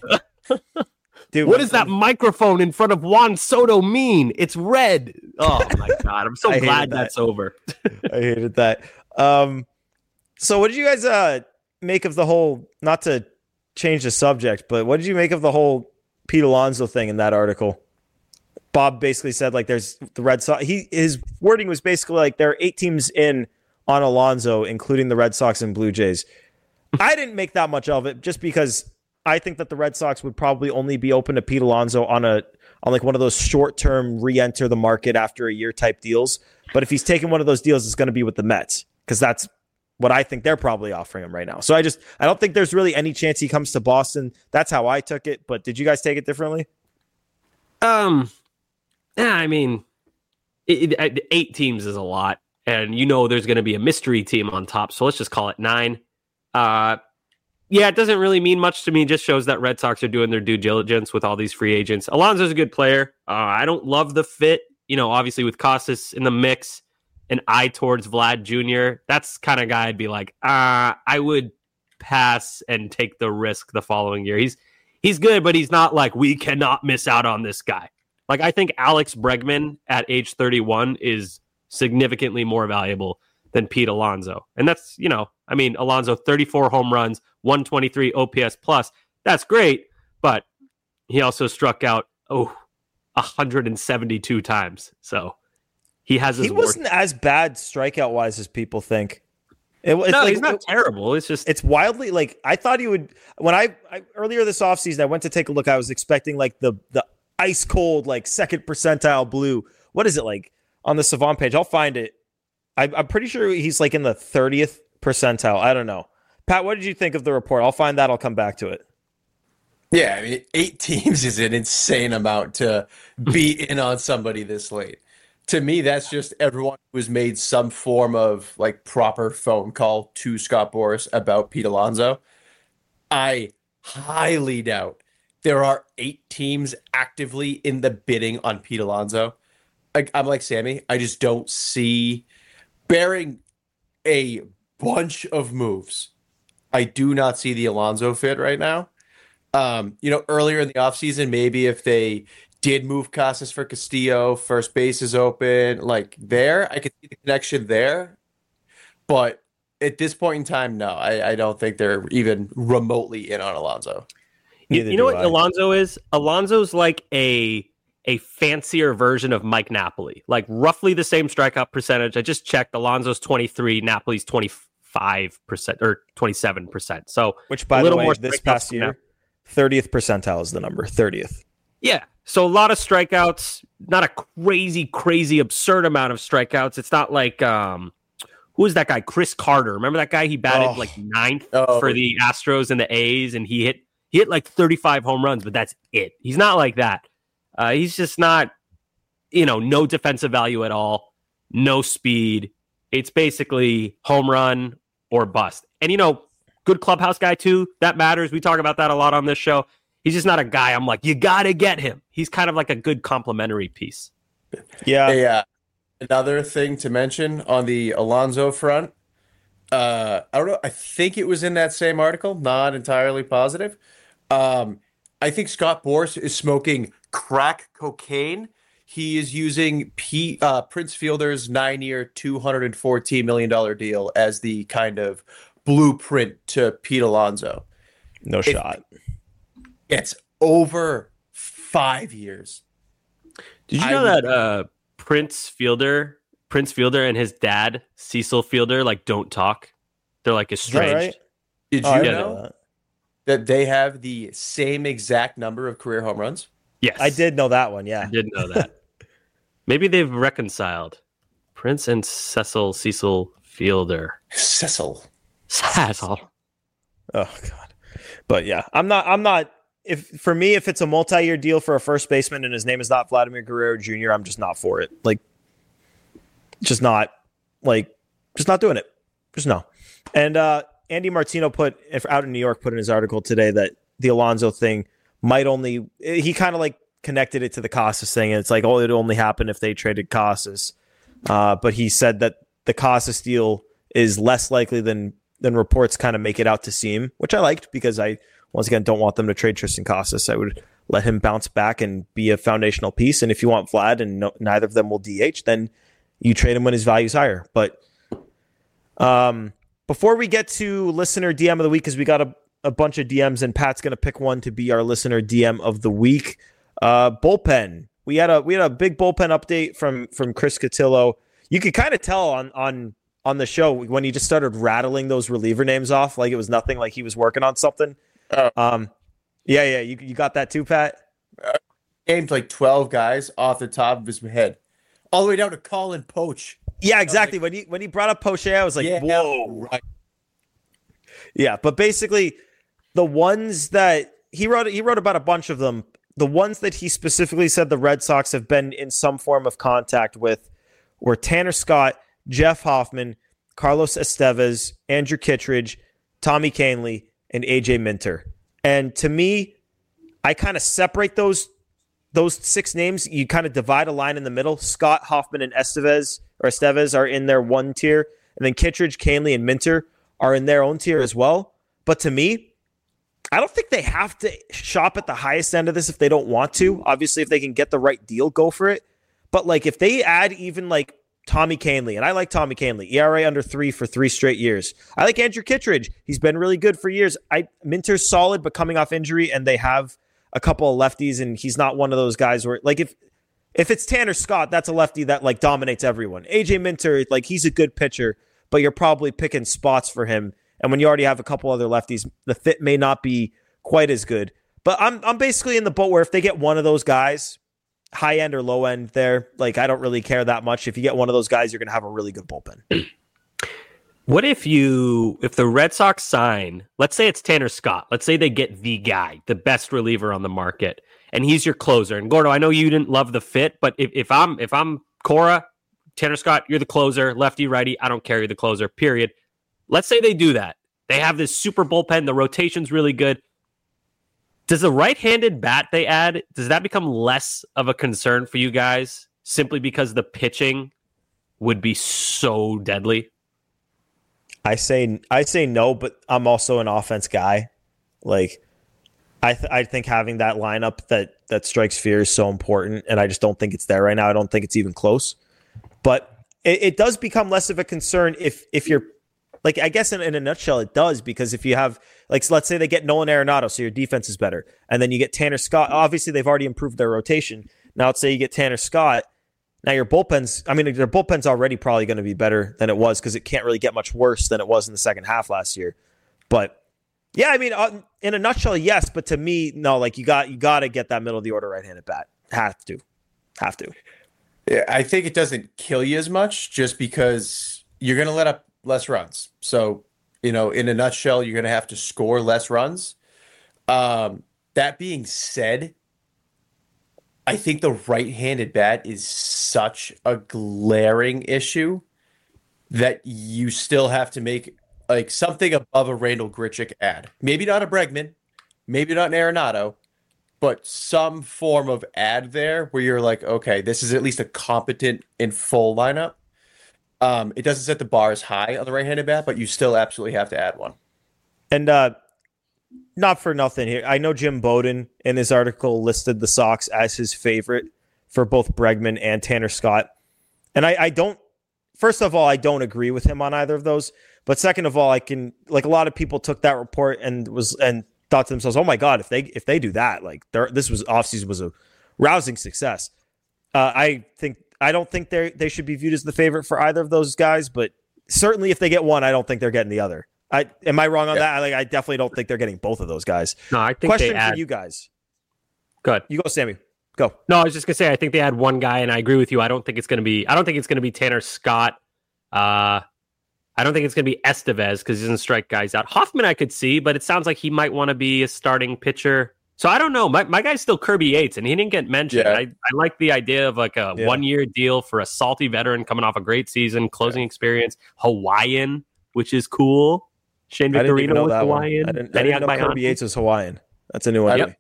Dude, What when- does that microphone in front of Juan Soto mean? It's red. Oh my god! I'm so I hated glad that. that's over. I hated that. Um, so what did you guys uh make of the whole? Not to change the subject, but what did you make of the whole Pete Alonso thing in that article? Bob basically said like there's the Red Sox. He his wording was basically like there are eight teams in on Alonso, including the Red Sox and Blue Jays. I didn't make that much of it just because I think that the Red Sox would probably only be open to Pete Alonso on a on like one of those short-term re-enter the market after a year type deals. But if he's taking one of those deals, it's going to be with the Mets because that's what I think they're probably offering him right now. So I just I don't think there's really any chance he comes to Boston. That's how I took it. But did you guys take it differently? Um, yeah, I mean, it, it, eight teams is a lot, and you know there's going to be a mystery team on top. So let's just call it nine. Uh, yeah, it doesn't really mean much to me. It just shows that Red Sox are doing their due diligence with all these free agents. Alonso's a good player. Uh, I don't love the fit. You know, obviously with Costas in the mix, an eye towards Vlad Junior That's kind of guy I'd be like, uh, I would pass and take the risk the following year. He's he's good, but he's not like we cannot miss out on this guy. Like, I think Alex Bregman at age thirty-one is significantly more valuable than Pete Alonso. And that's, you know, I mean, Alonso, thirty-four home runs, one twenty-three O P S plus. That's great, but he also struck out, oh, one hundred seventy-two times. So he has his He wasn't worth. as bad strikeout wise as people think. It, it's no, like, he's not it, terrible. It's just it's wildly like I thought he would. When I, I earlier this offseason, I went to take a look. I was expecting like the the ice cold like second percentile blue. What is it like on the Savant page? I'll find it. I, I'm pretty sure he's like in the thirtieth percentile. I don't know. Pat, what did you think of the report? I'll find that. I'll come back to it. Yeah, I mean, eight teams is an insane amount to be in on somebody this late. To me, that's just everyone who's made some form of like proper phone call to Scott Boras about Pete Alonso. I highly doubt there are eight teams actively in the bidding on Pete Alonso. I, I'm like Sammy. I just don't see, bearing a bunch of moves, I do not see the Alonso fit right now. Um, you know, earlier in the offseason, maybe if they did move Casas for Castillo, first base is open, like there, I could see the connection there. But at this point in time, no, I, I don't think they're even remotely in on Alonso. You, Neither you know do what I. Alonso is? Alonso's like a a fancier version of Mike Napoli, like roughly the same strikeout percentage. I just checked. Alonso's twenty-three, Napoli's twenty-five percent or twenty-seven percent. So Which, by a the little way, more this strikeouts past than year, thirtieth percentile is the number. thirtieth. Yeah. So a lot of strikeouts, not a crazy, crazy, absurd amount of strikeouts. It's not like, um, who is that guy? Chris Carter. Remember that guy? He batted Oh. like ninth Oh. for the Astros and the A's, and he hit he hit like thirty-five home runs, but that's it. He's not like that. Uh, he's just not, you know, no defensive value at all, no speed. It's basically home run or bust. And, you know, good clubhouse guy too. That matters. We talk about that a lot on this show. He's just not a guy I'm like, you got to get him. He's kind of like a good complementary piece. Yeah. Hey, uh, another thing to mention on the Alonso front, uh, I don't know. I think it was in that same article, not entirely positive. Um, I think Scott Boras is smoking crack cocaine. He is using P, uh, Prince Fielder's nine-year, two hundred fourteen million dollars deal as the kind of blueprint to Pete Alonso. No shot. It's over five years. Did you I know would- that uh, Prince Fielder, Prince Fielder and his dad, Cecil Fielder, like don't talk? They're like Is that estranged. right? Did Oh, you I didn't know that. that they have the same exact number of career home runs? Yes, I did know that one. I Yeah. did know that. Maybe they've reconciled. Prince and Cecil Cecil Fielder. Cecil. Cecil. Oh God. But yeah, I'm not. I'm not. If for me, if it's a multi-year deal for a first baseman and his name is not Vladimir Guerrero Junior, I'm just not for it. Like, just not. Like, just not doing it. Just no. And uh, Andy Martino put if out in New York put in his article today that the Alonso thing might only. He kind of like connected it to the Casas thing, and it's like, oh, it only happened if they traded Casas. Uh, but he said that the Casas deal is less likely than than reports kind of make it out to seem, which I liked because I once again don't want them to trade Tristan Casas. I would let him bounce back and be a foundational piece. And if you want Vlad and no, neither of them will D H, then you trade him when his value's higher. But um, before we get to listener D M of the week, because we got a, a bunch of D Ms and Pat's going to pick one to be our listener D M of the week. Uh, bullpen. We had a we had a big bullpen update from from Chris Cotillo. You could kind of tell on on on the show when he just started rattling those reliever names off like it was nothing, like he was working on something. Oh. Um, yeah, yeah, you you got that too, Pat? Named like twelve guys off the top of his head, all the way down to Colin Poach. Yeah, exactly. When he when he brought up Poche, I was like, Yeah, whoa. right. Yeah, but basically, the ones that he wrote, he wrote about a bunch of them. The ones that he specifically said the Red Sox have been in some form of contact with were Tanner Scott, Jeff Hoffman, Carlos Estevez, Andrew Kittredge, Tommy Kahnle, and A J Minter. And to me, I kind of separate those those six names. You kind of divide a line in the middle. Scott, Hoffman, and Estevez or Estevez are in their one tier, and then Kittredge, Kahnle, and Minter are in their own tier as well. But to me, I don't think they have to shop at the highest end of this if they don't want to. Obviously, if they can get the right deal, go for it. But like if they add even like Tommy Kahnle, and I like Tommy Kahnle, E R A under three for three straight years. I like Andrew Kittredge. He's been really good for years. I Minter's solid, but coming off injury, and they have a couple of lefties, and he's not one of those guys where like if if it's Tanner Scott, that's a lefty that like dominates everyone. A J Minter, like he's a good pitcher, but you're probably picking spots for him. And when you already have a couple other lefties, the fit may not be quite as good. But I'm I'm basically in the boat where if they get one of those guys, high end or low end there, like I don't really care that much. If you get one of those guys, you're going to have a really good bullpen. What if you, if the Red Sox sign, let's say it's Tanner Scott, let's say they get the guy, the best reliever on the market, and he's your closer. And Gordo, I know you didn't love the fit, but if, if I'm if I'm Cora, Tanner Scott, you're the closer, lefty, righty, I don't care, you're the closer, period. Let's say they do that. They have this super bullpen. The rotation's really good. Does the right-handed bat they add, does that become less of a concern for you guys simply because the pitching would be so deadly? I say I say no, but I'm also an offense guy. Like I th- I think having that lineup that that strikes fear is so important, and I just don't think it's there right now. I don't think it's even close. But it, it does become less of a concern if if you're like, I guess in, in a nutshell, it does, because if you have, like, so let's say they get Nolan Arenado, so your defense is better, and then you get Tanner Scott. Obviously, they've already improved their rotation. Now, let's say you get Tanner Scott. Now, your bullpen's, I mean, their bullpen's already probably going to be better than it was because it can't really get much worse than it was in the second half last year. But, yeah, I mean, in a nutshell, yes, but to me, no, like, you got you got to get that middle of the order right-handed bat. Have to. Have to. Yeah, I think it doesn't kill you as much just because you're going to let up less runs. So, you know, in a nutshell, you're going to have to score less runs. Um, that being said, I think the right-handed bat is such a glaring issue that you still have to make like something above a Randall Grichuk ad. Maybe not a Bregman, maybe not an Arenado, but some form of ad there where you're like, okay, this is at least a competent and full lineup. Um, it doesn't set the bar as high on the right-handed bat, but you still absolutely have to add one. And uh, not for nothing here, I know Jim Bowden in his article listed the Sox as his favorite for both Bregman and Tanner Scott. And I, I don't, first of all, I don't agree with him on either of those. But second of all, I can, like, a lot of people took that report and was and thought to themselves, oh my God, if they if they do that, like this was offseason was a rousing success. Uh, I think I don't think they they should be viewed as the favorite for either of those guys, but certainly if they get one, I don't think they're getting the other. I am I wrong on yeah. that? I, like, I definitely don't think they're getting both of those guys. No, I think question they add... for you guys. Good. You go, Sammy. Go. No, I was just gonna say I think they had one guy, and I agree with you. I don't think it's gonna be. I don't think it's gonna be Tanner Scott. Uh, I don't think it's gonna be Estevez because he doesn't strike guys out. Hoffman, I could see, but it sounds like he might want to be a starting pitcher. So I don't know. My my guy's still Kirby Yates, and he didn't get mentioned. Yeah. I, I like the idea of like a yeah. one-year deal for a salty veteran coming off a great season, closing yeah. experience, Hawaiian, which is cool. Shane Victorino was Hawaiian. One. I didn't, I didn't know Kirby Yates was Hawaiian. That's a new one. Yep.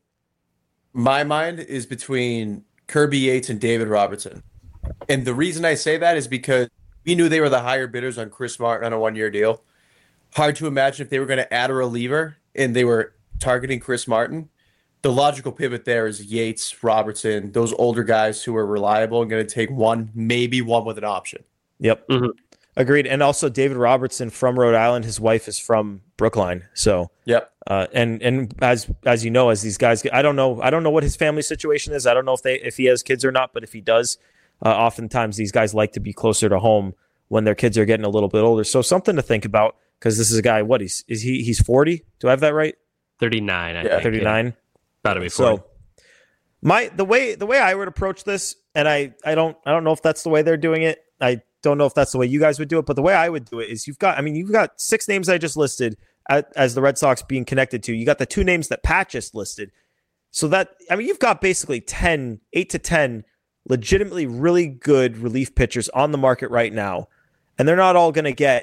My mind is between Kirby Yates and David Robertson. And the reason I say that is because we knew they were the higher bidders on Chris Martin on a one-year deal. Hard to imagine if they were going to add a reliever and they were targeting Chris Martin. The logical pivot there is Yates, Robertson, those older guys who are reliable and going to take one, maybe one with an option. Yep. Mm-hmm. Agreed. And also David Robertson from Rhode Island. His wife is from Brookline. So, yep. Uh, and and as as you know, as these guys, I don't know, I don't know what his family situation is. I don't know if they if he has kids or not. But if he does, uh, oftentimes these guys like to be closer to home when their kids are getting a little bit older. So something to think about, because this is a guy. What he's is he? He's forty. Do I have that right? thirty-nine. I yeah, think, thirty-nine. Yeah. Gotta be forty. So my the way the way I would approach this, and I I don't I don't know if that's the way they're doing it. I don't know if that's the way you guys would do it, but the way I would do it is you've got I mean you've got six names I just listed at, as the Red Sox being connected to. You got the two names that Pat just listed. So that I mean you've got basically ten, eight to ten legitimately really good relief pitchers on the market right now, and they're not all going to get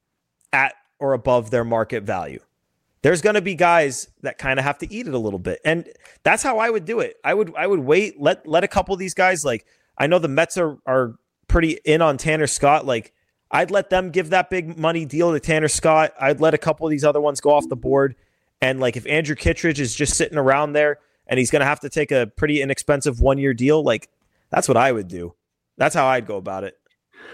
at or above their market value. There's going to be guys that kind of have to eat it a little bit. And that's how I would do it. I would I would wait, let let a couple of these guys, like I know the Mets are are pretty in on Tanner Scott. Like I'd let them give that big money deal to Tanner Scott. I'd let a couple of these other ones go off the board. And like if Andrew Kittredge is just sitting around there and he's going to have to take a pretty inexpensive one-year deal, like that's what I would do. That's how I'd go about it.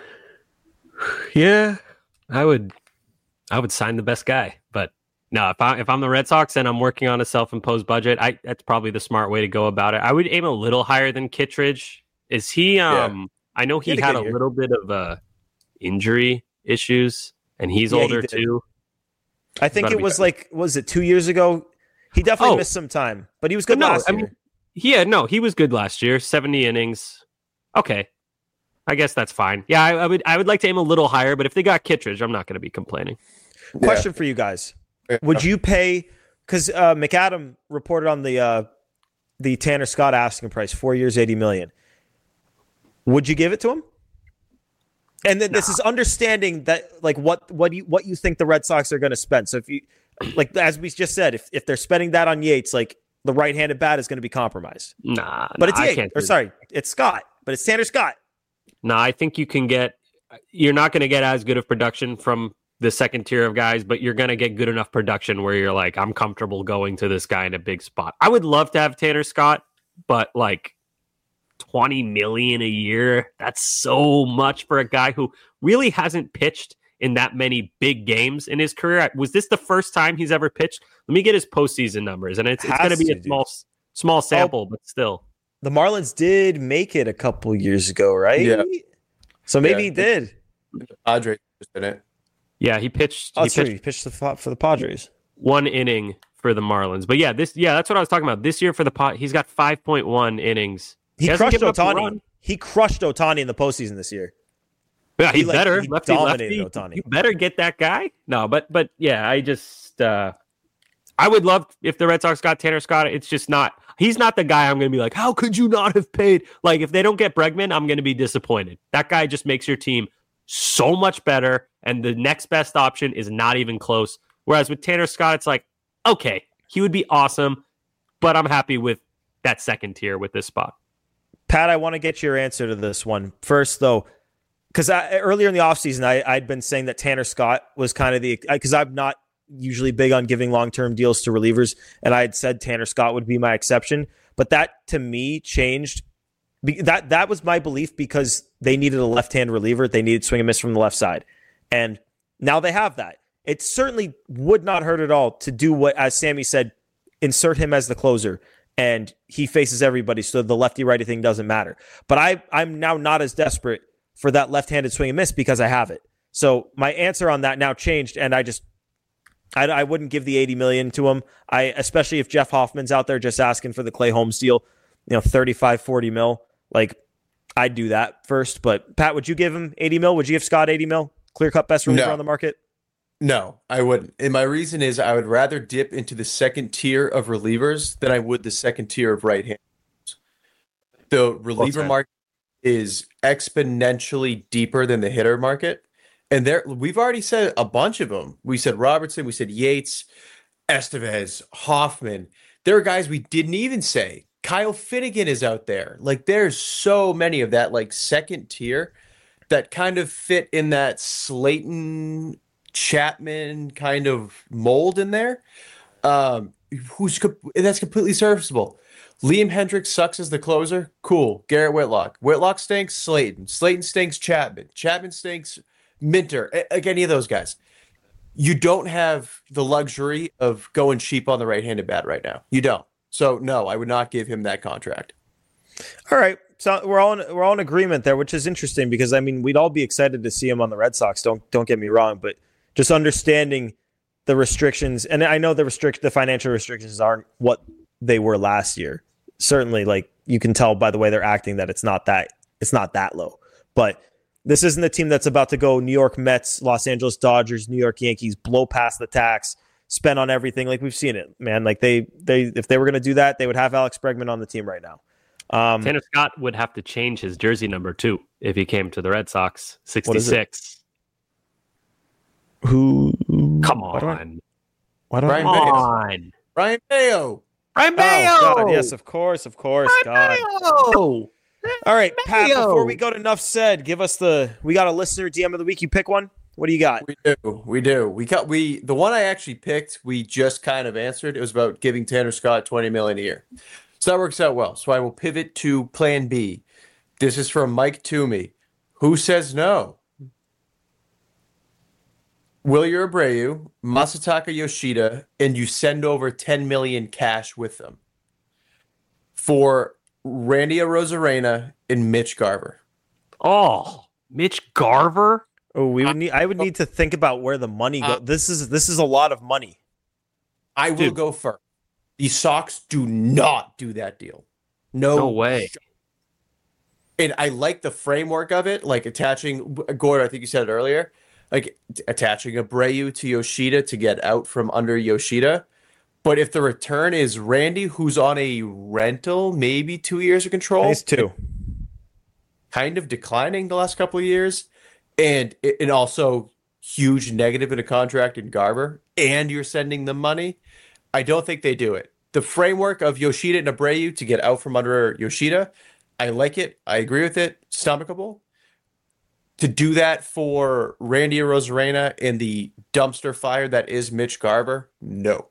Yeah, I would. I would sign the best guy, but no. If I if I'm the Red Sox and I'm working on a self-imposed budget, I that's probably the smart way to go about it. I would aim a little higher than Kittredge. Is he? Um, yeah. I know he, he had, had a, a little bit of uh, injury issues, and he's yeah, older he too. I think it was better. like was it two years ago? He definitely oh. missed some time, but he was good no, last I year. Mean, yeah, no, he was good last year. seventy innings. Okay. I guess that's fine. Yeah, I, I would I would like to aim a little higher, but if they got Kittredge, I'm not going to be complaining. Question yeah. for you guys. Would you pay, because uh, McAdam reported on the uh, the Tanner Scott asking price, four years, eighty million dollars. Would you give it to him? And then nah. this is understanding that like what what you what you think the Red Sox are going to spend. So if you like as we just said, if, if they're spending that on Yates, like the right-handed bat is going to be compromised. Nah, but nah, it's Yates. Or sorry, it's Scott, but it's Tanner Scott. No, I think you can get, you're not going to get as good of production from the second tier of guys, but you're going to get good enough production where you're like, I'm comfortable going to this guy in a big spot. I would love to have Tanner Scott, but like twenty million a year, that's so much for a guy who really hasn't pitched in that many big games in his career. Was this the first time he's ever pitched? Let me get his postseason numbers, and it's, it's going to be a small, small sample, oh. but still. The Marlins did make it a couple years ago, right? Yeah. So maybe yeah. he did. The Padres in it. Yeah, he pitched. Oh, he sorry, pitched, he pitched the, for the Padres. One inning for the Marlins, but yeah, this yeah, that's what I was talking about. This year for the Pod, he's got five point one innings. He, he crushed Ohtani. He crushed Ohtani in the postseason this year. Yeah, he, he better. Like, he lefty, dominated lefty. Ohtani. You better get that guy. No, but but yeah, I just uh, I would love if the Red Sox got Tanner Scott. It's just not. He's not the guy I'm going to be like, how could you not have paid? Like, if they don't get Bregman, I'm going to be disappointed. That guy just makes your team so much better, and the next best option is not even close. Whereas with Tanner Scott, it's like, okay, he would be awesome, but I'm happy with that second tier with this spot. Pat, I want to get your answer to this one. First, though, because earlier in the offseason, I, I'd been saying that Tanner Scott was kind of the – because I'm not – usually big on giving long-term deals to relievers, and I had said Tanner Scott would be my exception, but that to me changed. That that was my belief because they needed a left-hand reliever. They needed swing and miss from the left side, and now they have that. It certainly would not hurt at all to do what, as Sammy said, insert him as the closer, and he faces everybody, so the lefty-righty thing doesn't matter. But I, I'm now not as desperate for that left-handed swing and miss because I have it. So my answer on that now changed, and I just I, I wouldn't give the eighty million dollars to him. I, especially if Jeff Hoffman's out there just asking for the Clay Holmes deal, you know, thirty-five, forty mil. Like, I'd do that first. But Pat, would you give him eighty mil? Would you give Scott eighty mil? Clear cut best reliever no. on the market? No, I wouldn't. And my reason is I would rather dip into the second tier of relievers than I would the second tier of right handers. The reliever market is exponentially deeper than the hitter market. And there, we've already said a bunch of them. We said Robertson, we said Yates, Estevez, Hoffman. There are guys we didn't even say. Kyle Finnegan is out there. Like, there's so many of that, like, second tier that kind of fit in that Slayton, Chapman kind of mold in there. Um, who's that's completely serviceable. Liam Hendricks sucks as the closer. Cool. Garrett Whitlock. Whitlock stinks. Slayton. Slayton stinks. Chapman. Chapman stinks. Minter, like any of those guys. You don't have the luxury of going cheap on the right-handed bat right now. You don't. So no, I would not give him that contract. All right. So we're all in, we're all in agreement there, which is interesting because I mean we'd all be excited to see him on the Red Sox. Don't don't get me wrong, but just understanding the restrictions, and I know the restrict the financial restrictions aren't what they were last year. Certainly, like you can tell by the way they're acting that it's not that it's not that low, but. This isn't a team that's about to go New York Mets, Los Angeles Dodgers, New York Yankees, blow past the tax, spend on everything. Like we've seen it, man. Like they, they, if they were going to do that, they would have Alex Bregman on the team right now. Um, Tanner Scott would have to change his jersey number too if he came to the Red Sox. sixty-six. Who? Come on. Why do I, Come on. Ryan Mayo. Ryan Mayo. Oh, God, yes, of course, of course. Ryan God. Mayo. All right, Pat, before we go to Enough Said, give us the, we got a listener D M of the week. You pick one. What do you got? We do. We do. We got we the one I actually picked, we just kind of answered. It was about giving Tanner Scott twenty million a year. So that works out well. So I will pivot to plan B. This is from Mike Toomey. Who says no? Wilyer Abreu, Masataka Yoshida, and you send over ten million cash with them for Randy Arozarena and Mitch Garver. Oh, Mitch Garver. Oh, we would need. I would need to think about where the money goes. Uh, this is this is a lot of money. I will Dude. go first. The Sox do not do that deal. No, No way. And I like the framework of it, like attaching Gordon. I think you said it earlier, like attaching Abreu to Yoshida to get out from under Yoshida. But if the return is Randy, who's on a rental, maybe two years of control, He's two. kind of declining the last couple of years, and and also huge negative in a contract in Garver, and you're sending them money. I don't think they do it. The framework of Yoshida and Abreu to get out from under Yoshida, I like it. I agree with it. Stomachable. To do that for Randy Arozarena in the dumpster fire that is Mitch Garver, no.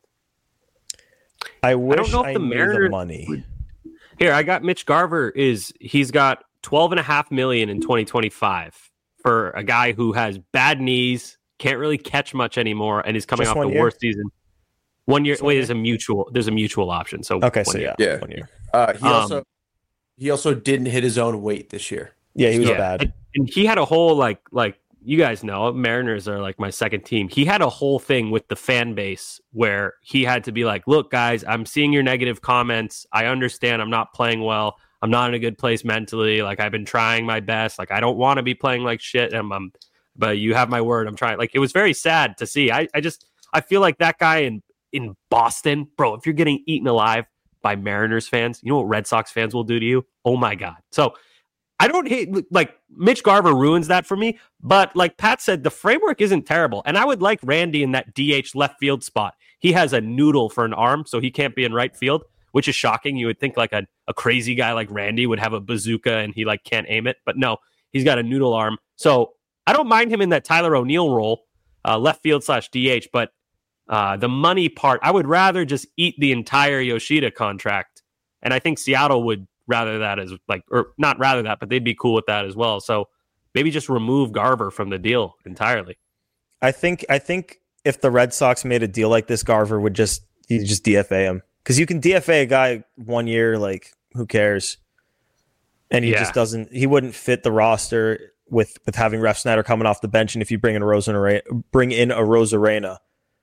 I wish I, don't know if the knew Mariners the money. Here, I got Mitch Garver is he's got twelve and a half million in twenty twenty-five for a guy who has bad knees, can't really catch much anymore, and is coming Just off one the year? worst season. One year. Just one Wait, year? there's a mutual. There's a mutual option. So Okay, one so year. yeah, Yeah. one year. Uh, he Um, also he also didn't hit his own weight this year. Yeah, he was Yeah. bad. And, and he had a whole like like you guys know, Mariners are like my second team. He had a whole thing with the fan base where he had to be like, "Look, guys, I'm seeing your negative comments. I understand. I'm not playing well. I'm not in a good place mentally. Like I've been trying my best. Like I don't want to be playing like shit. And I'm, but you have my word. I'm trying." Like it was very sad to see. I I just I feel like that guy in in Boston, bro. If you're getting eaten alive by Mariners fans, you know what Red Sox fans will do to you? Oh my god. So. I don't hate, like, Mitch Garver ruins that for me, but like Pat said, the framework isn't terrible. And I would like Randy in that D H left field spot. He has a noodle for an arm, so he can't be in right field, which is shocking. You would think like a, a crazy guy like Randy would have a bazooka and he like can't aim it, but no, he's got a noodle arm. So I don't mind him in that Tyler O'Neill role, uh, left field slash D H, but uh, the money part, I would rather just eat the entire Yoshida contract. And I think Seattle would rather that as like, or not rather that, but they'd be cool with that as well. So maybe just remove Garver from the deal entirely. I think I think if the Red Sox made a deal like this, Garver would just you just D F A him because you can D F A a guy one year, like who cares? And he Yeah. just doesn't. He wouldn't fit the roster with with having Ref Snyder coming off the bench, and if you bring in a Rosarena, bring in a Rosarena.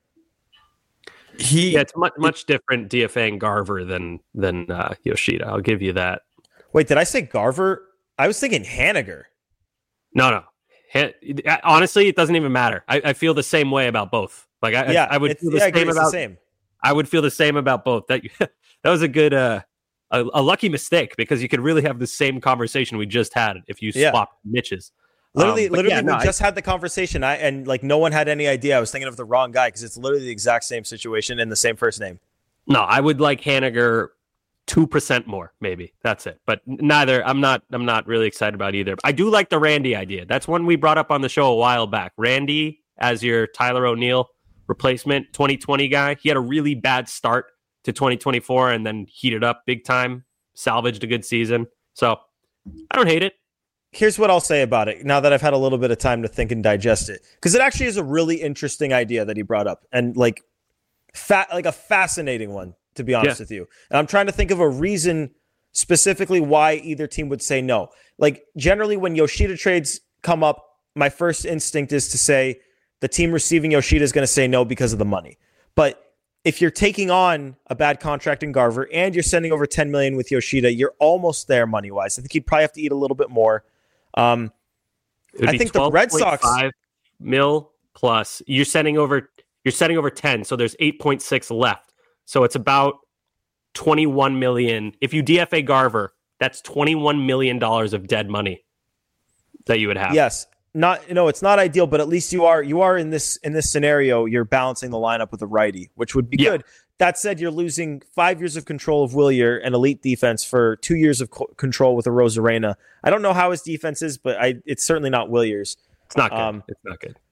He Yeah, it's much much different DFAing Garver than than uh, Yoshida. I'll give you that. Wait, did I say Garver? I was thinking Haniger. No, no. Ha- Honestly, it doesn't even matter. I, I feel the same way about both. Like I, Yeah, I, I would it's, feel the yeah, I agree, same it's about. the same. I would feel the same about both. That that was a good, uh, a, a lucky mistake because you could really have the same conversation we just had if you Yeah. swapped niches. Literally, Um, but literally, yeah, we no, I- just had the conversation. I and like no one had any idea. I was thinking of the wrong guy because it's literally the exact same situation and the same first name. No, I would like Haniger two percent more, maybe. That's it. But neither. I'm not. I'm not really excited about either. I do like the Randy idea. That's one we brought up on the show a while back. Randy as your Tyler O'Neill replacement, twenty twenty guy. He had a really bad start to twenty twenty-four and then heated up big time. Salvaged a good season. So I don't hate it. Here's what I'll say about it now that I've had a little bit of time to think and digest it, because it actually is a really interesting idea that he brought up, and like, fat, like a fascinating one, to be honest Yeah. with you. And I'm trying to think of a reason specifically why either team would say no. Like generally, when Yoshida trades come up, my first instinct is to say the team receiving Yoshida is going to say no because of the money. But if you're taking on a bad contract in Garver and you're sending over ten million with Yoshida, you're almost there money wise. I think you'd probably have to eat a little bit more. Um, It would I be think the Red Sox- twelve point five mil plus. You're sending over. You're sending over ten, so there's eight point six left. So it's about twenty-one million. If you D F A Garver, that's twenty-one million dollars of dead money that you would have. Yes, not no, it's not ideal, but at least you are you are in this in this scenario. You're balancing the lineup with a righty, which would be Yeah. good. That said, you're losing five years of control of Willier and elite defense for two years of co- control with a Rosarena. I don't know how his defense is, but I it's certainly not Willier's. It's not good. Um, it's not good.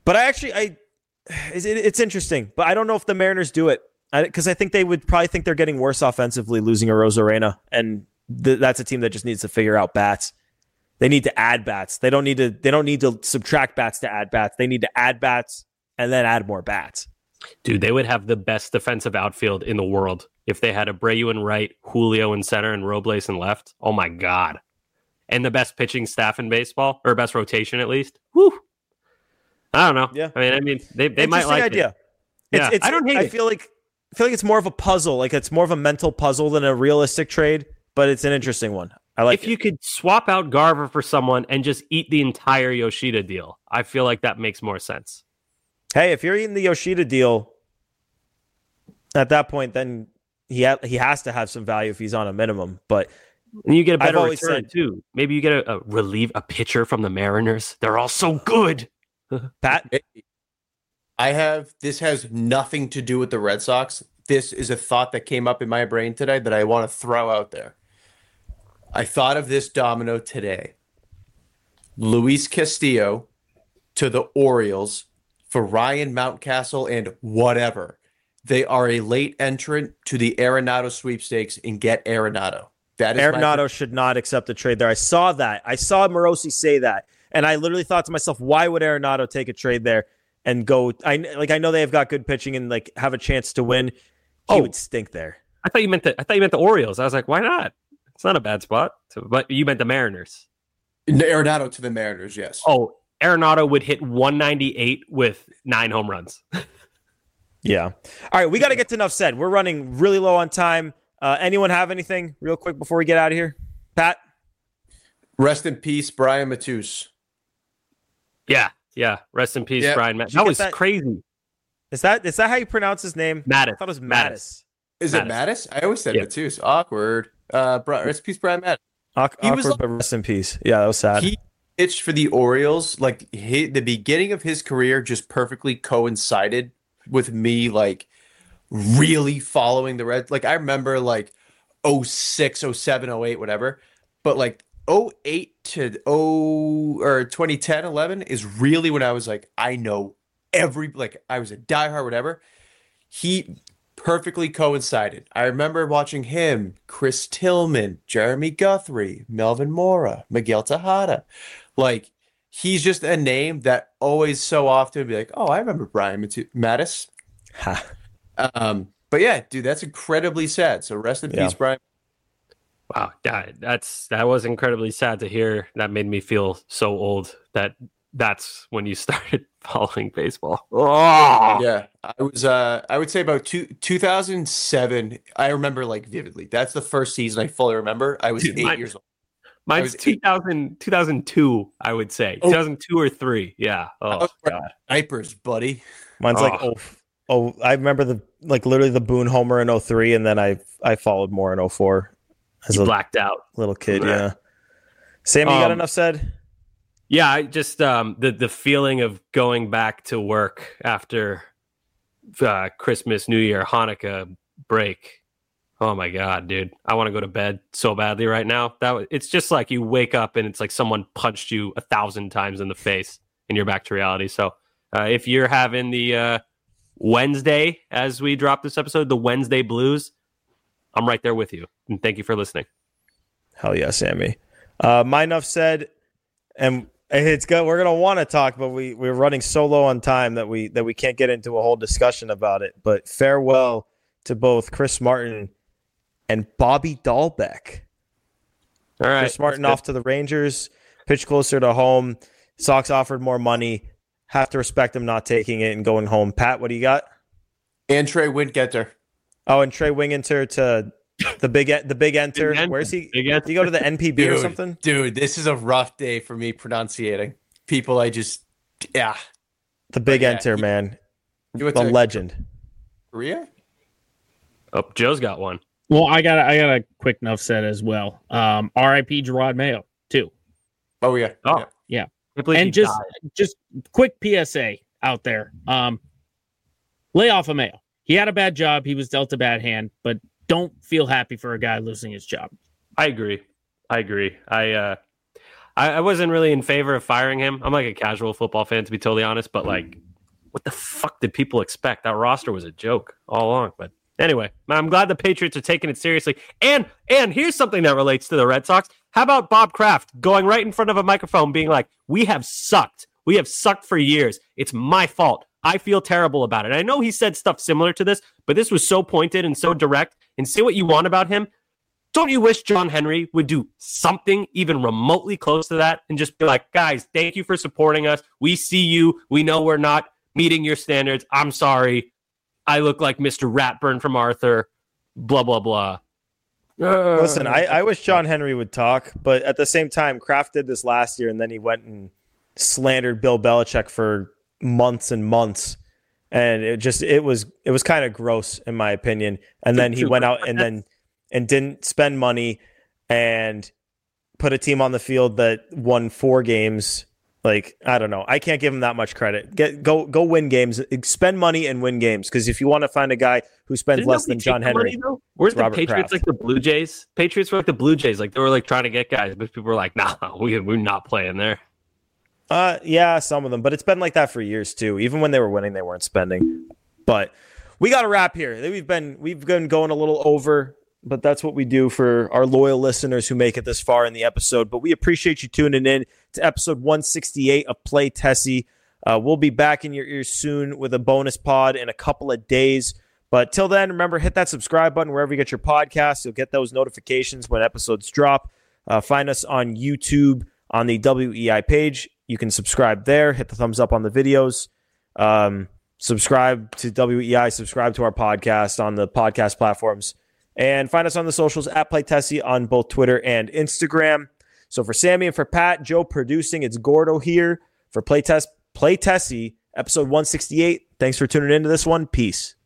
But I actually, I it's, it's interesting, but I don't know if the Mariners do it because I, I think they would probably think they're getting worse offensively losing a Rosarena, and th- that's a team that just needs to figure out bats. They need to add bats. They don't need to. They don't need to subtract bats to add bats. They need to add bats and then add more bats. Dude, they would have the best defensive outfield in the world if they had Abreu in right, Julio in center, and Robles in left. Oh my God! And the best pitching staff in baseball, or best rotation at least. Whew. I don't know. Yeah. I mean, I mean, they, they might like idea. it. It's, Yeah. it's, I don't hate I it. feel like I feel like it's more of a puzzle. Like it's more of a mental puzzle than a realistic trade, but it's an interesting one. I like if it. you could swap out Garver for someone and just eat the entire Yoshida deal, I feel like that makes more sense. Hey, if you're eating the Yoshida deal, at that point, then he ha- he has to have some value if he's on a minimum. But And you get a I've better always return said- too. Maybe you get a, a relieve a pitcher from the Mariners. They're all so good. Pat, I have this has nothing to do with the Red Sox. This is a thought that came up in my brain today that I want to throw out there. I thought of this domino today. Luis Castillo to the Orioles for Ryan Mountcastle and whatever. They are a late entrant to the Arenado sweepstakes and get Arenado. That is Arenado my- should not accept a trade there. I saw that. I saw Morosi say that, and I literally thought to myself, why would Arenado take a trade there and go? I like I know they have got good pitching and like have a chance to win. He Oh. would stink there. I thought you meant the I thought you meant the Orioles. I was like, why not? It's not a bad spot. So, but you meant the Mariners. Arenado to the Mariners, yes. Oh, Arenado would hit one ninety-eight with nine home runs. Yeah. All right, we got to get to enough said. We're running really low on time. Uh, anyone have anything real quick before we get out of here? Pat? Rest in peace, Brian Matus. Yeah, yeah. Rest in peace, Yeah. Brian. Matt. Did you That get was that? crazy. Is that is that how you pronounce his name? Mattis. I thought it was Mattis. Mattis. Is Mattis. it Mattis? I always said Yeah. Matus. Awkward. Uh, Bri- rest in peace, Brian Mattis. Awk- He was awkward, like- but rest in peace. Yeah, that was sad. He pitched for the Orioles. Like he, the beginning of his career just perfectly coincided with me, like really following the Reds. Like I remember like oh six, oh seven, oh eight, whatever. But like oh eight to oh or twenty ten, eleven is really when I was like, I know every like I was a diehard, whatever. He perfectly coincided. I remember watching him, Chris Tillman, Jeremy Guthrie, Melvin Mora, Miguel Tejada. Like, he's just a name that always so often be like, oh, I remember Brian Matu- Mattis. Ha. Um, but yeah, dude, that's incredibly sad. So rest in Yeah. peace, Brian. Wow, that, that's that was incredibly sad to hear. That made me feel so old. That that's when you started following baseball. Oh, Yeah, I was. Uh, I would say about two, two thousand seven. I remember like vividly. That's the first season I fully remember. I was Dude, eight my- years old. mine's was two thousand, two thousand two, I would say. Oh. two thousand two or three. Yeah. I Oh, was wearing God. diapers, buddy. Mine's like Oh. oh oh I remember the like literally the Boone homer in oh three, and then I I followed more in oh four as You a blacked out. little kid. Yeah. Yeah. Sammy, you got Um, enough said? Yeah, I just um, the the feeling of going back to work after uh, Christmas, New Year, Hanukkah break. Oh my God, dude! I want to go to bed so badly right now. That was, it's just like you wake up and it's like someone punched you a thousand times in the face, and you're back to reality. So, uh, if you're having the uh, Wednesday as we drop this episode, the Wednesday blues, I'm right there with you. And thank you for listening. Hell yeah, Sammy. Uh, my enough said, and it's good. We're gonna want to talk, but we we're running so low on time that we that we can't get into a whole discussion about it. But farewell to both Chris Martin and Bobby Dahlbeck. All right, Chris Martin that's off to the Rangers, pitch closer to home. Sox offered more money. Have to respect him not taking it and going home. Pat, what do you got? And Trey Windgetter. Oh, and Trey Wingenter to the big the big enter. Big enter. Where's he? Big Did he go to the N P B or something? Dude, this is a rough day for me pronunciating. People, I just, yeah. The big yeah, enter, he- man. You went The to legend. Korea? Oh, Joe's got one. Well, I got I got a quick enough set as well. Um, R I P Gerard Mayo too. Oh, yeah. Oh, yeah. Yeah. Can't believe he And just died. just quick P S A out there. Um, lay off of Mayo. He had a bad job. He was dealt a bad hand, but don't feel happy for a guy losing his job. I agree. I agree. I uh I, I wasn't really in favor of firing him. I'm like a casual football fan, to be totally honest, but like, what the fuck did people expect? That roster was a joke all along. But anyway, I'm glad the Patriots are taking it seriously. And and here's something that relates to the Red Sox. How about Bob Kraft going right in front of a microphone being like, we have sucked. We have sucked for years. It's my fault. I feel terrible about it. I know he said stuff similar to this, but this was so pointed and so direct. And say what you want about him. Don't you wish John Henry would do something even remotely close to that and just be like, guys, thank you for supporting us. We see you. We know we're not meeting your standards. I'm sorry. I look like Mister Ratburn from Arthur. Blah, blah, blah. Uh, Listen, I, I wish John Henry would talk, but at the same time, Kraft did this last year, and then he went and slandered Bill Belichick for months and months, and it just it was it was kind of gross in my opinion. And then he went out and then and didn't spend money and put a team on the field that won four games. Like, I don't know. I can't give him that much credit. Get go go win games, spend money and win games. Because if you want to find a guy who spends Didn't less than John Henry, money, where's the Robert Patriots Kraft. like the Blue Jays? Patriots were like the Blue Jays. Like they were like trying to get guys, but people were like, nah, we we're not playing there. Uh, yeah, some of them, but it's been like that for years too. Even when they were winning, they weren't spending. But we got to wrap here. We've been we've been going a little over, but that's what we do for our loyal listeners who make it this far in the episode. But we appreciate you tuning in to episode one sixty-eight of Play Tessie. Uh, we'll be back in your ears soon with a bonus pod in a couple of days. But till then, remember, hit that subscribe button wherever you get your podcasts. You'll get those notifications when episodes drop. Uh, find us on YouTube on the W E I page. You can subscribe there. Hit the thumbs up on the videos. Um, subscribe to W E I. Subscribe to our podcast on the podcast platforms. And find us on the socials at Play Tessie on both Twitter and Instagram. So for Sammy and for Pat, Joe producing, it's Gordo here for Play Test Play Tessie, episode one sixty-eight. Thanks for tuning into this one. Peace.